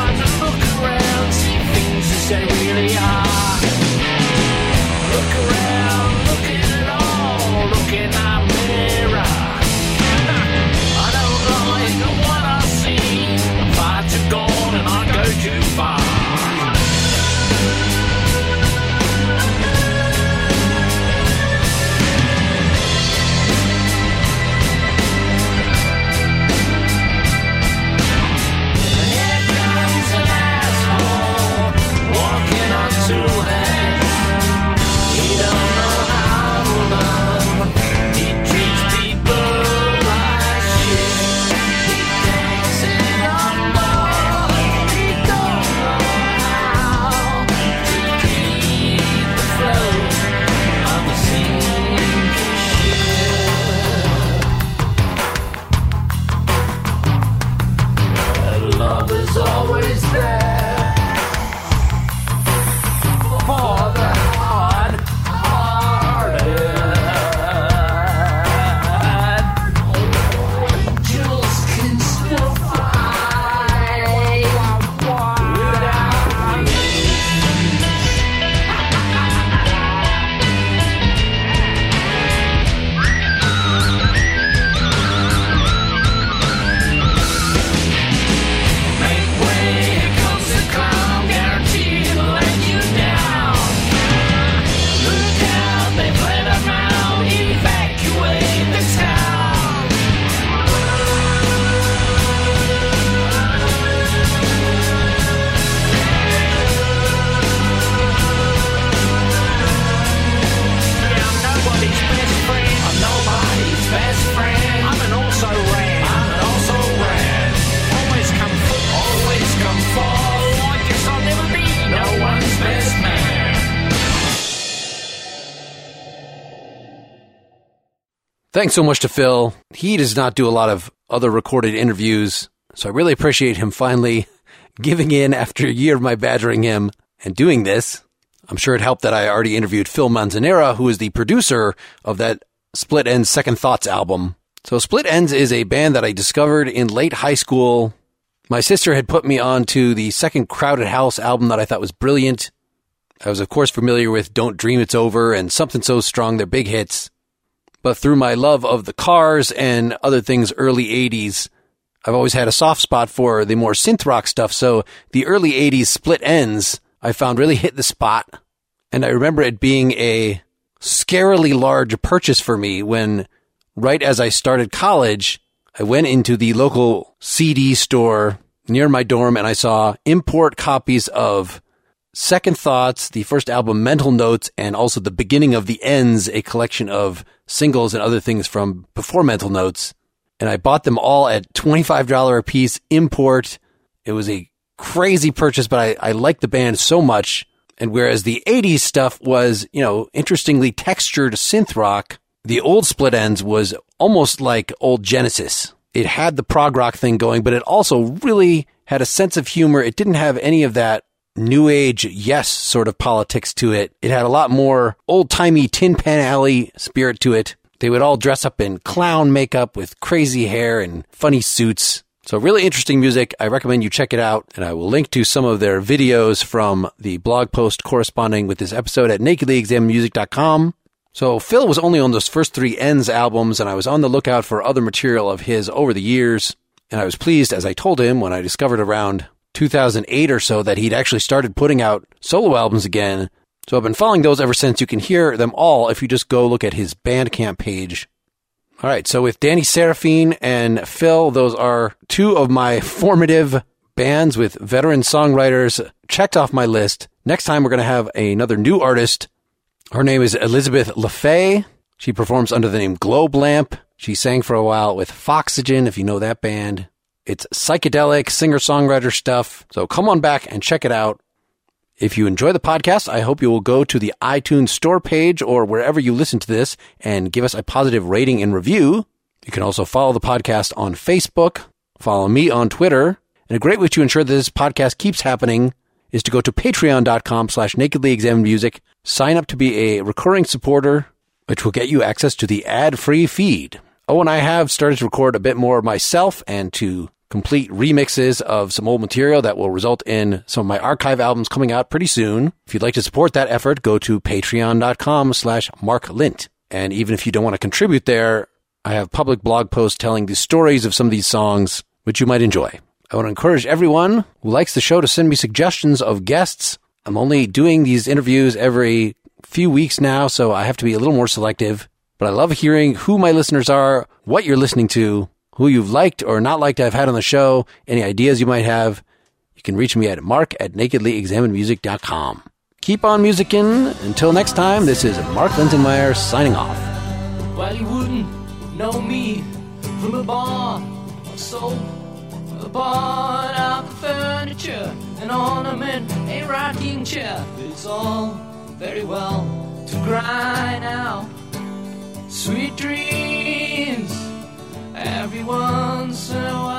[SPEAKER 3] hard to look around, see things as they really are. Look around, look at it all, look in our mirror. I don't like what I see, I'm far too gone and I go too far.
[SPEAKER 1] Thanks so much to Phil. He does not do a lot of other recorded interviews, so I really appreciate him finally giving in after a year of my badgering him and doing this. I'm sure it helped that I already interviewed Phil Manzanera, who is the producer of that Split Enz Second Thoughts album. So Split Enz is a band that I discovered in late high school. My sister had put me on to the second Crowded House album that I thought was brilliant. I was, of course, familiar with Don't Dream It's Over and Something So Strong, their big hits. But through my love of the Cars and other things early eighties, I've always had a soft spot for the more synth rock stuff. So the early eighties Split Enz I found really hit the spot. And I remember it being a scarily large purchase for me when, right as I started college, I went into the local C D store near my dorm and I saw import copies of Second Thoughts, the first album Mental Notes, and also the beginning of the Enz, a collection of singles and other things from before Mental Notes. And I bought them all at twenty-five dollars a piece, import. It was a crazy purchase, but I, I liked the band so much. And whereas the eighties stuff was, you know, interestingly textured synth rock, the old Split Enz was almost like old Genesis. It had the prog rock thing going, but it also really had a sense of humor. It didn't have any of that new age, yes, sort of politics to it. It had a lot more old-timey Tin Pan Alley spirit to it. They would all dress up in clown makeup with crazy hair and funny suits. So really interesting music. I recommend you check it out. And I will link to some of their videos from the blog post corresponding with this episode at nakedly examined music dot com. So Phil was only on those first three Enz albums, and I was on the lookout for other material of his over the years. And I was pleased, as I told him, when I discovered around two thousand eight or so that he'd actually started putting out solo albums again. So I've been following those ever since. You can hear them all if you just go look at his Bandcamp page. All right, so with Danny Seraphine and Phil, those are two of my formative bands with veteran songwriters checked off my list. Next time we're going to have another new artist. Her name is Elizabeth LaFay. She performs under the name Globe Lamp. She sang for a while with Foxygen, if you know that band. It's psychedelic singer-songwriter stuff. So come on back and check it out. If you enjoy the podcast, I hope you will go to the iTunes store page or wherever you listen to this and give us a positive rating and review. You can also follow the podcast on Facebook, follow me on Twitter. And a great way to ensure that this podcast keeps happening is to go to patreon.com slash nakedly examined music, sign up to be a recurring supporter, which will get you access to the ad-free feed. Oh, and I have started to record a bit more myself and to complete remixes of some old material that will result in some of my archive albums coming out pretty soon. If you'd like to support that effort, go to patreon.com slash Mark Lint. And even if you don't want to contribute there, I have public blog posts telling the stories of some of these songs, which you might enjoy. I want to encourage everyone who likes the show to send me suggestions of guests. I'm only doing these interviews every few weeks now, so I have to be a little more selective. But I love hearing who my listeners are, what you're listening to, who you've liked or not liked I've had on the show, any ideas you might have. You can reach me at mark at nakedly examined music dot com. Keep on musicking. Until next time, this is Mark Linsenmayer signing off.
[SPEAKER 3] Well, you wouldn't know me from a bar of soap, a bar out of furniture, an ornament, a rocking chair. It's all very well to cry now. Sweet dreams every once in a while.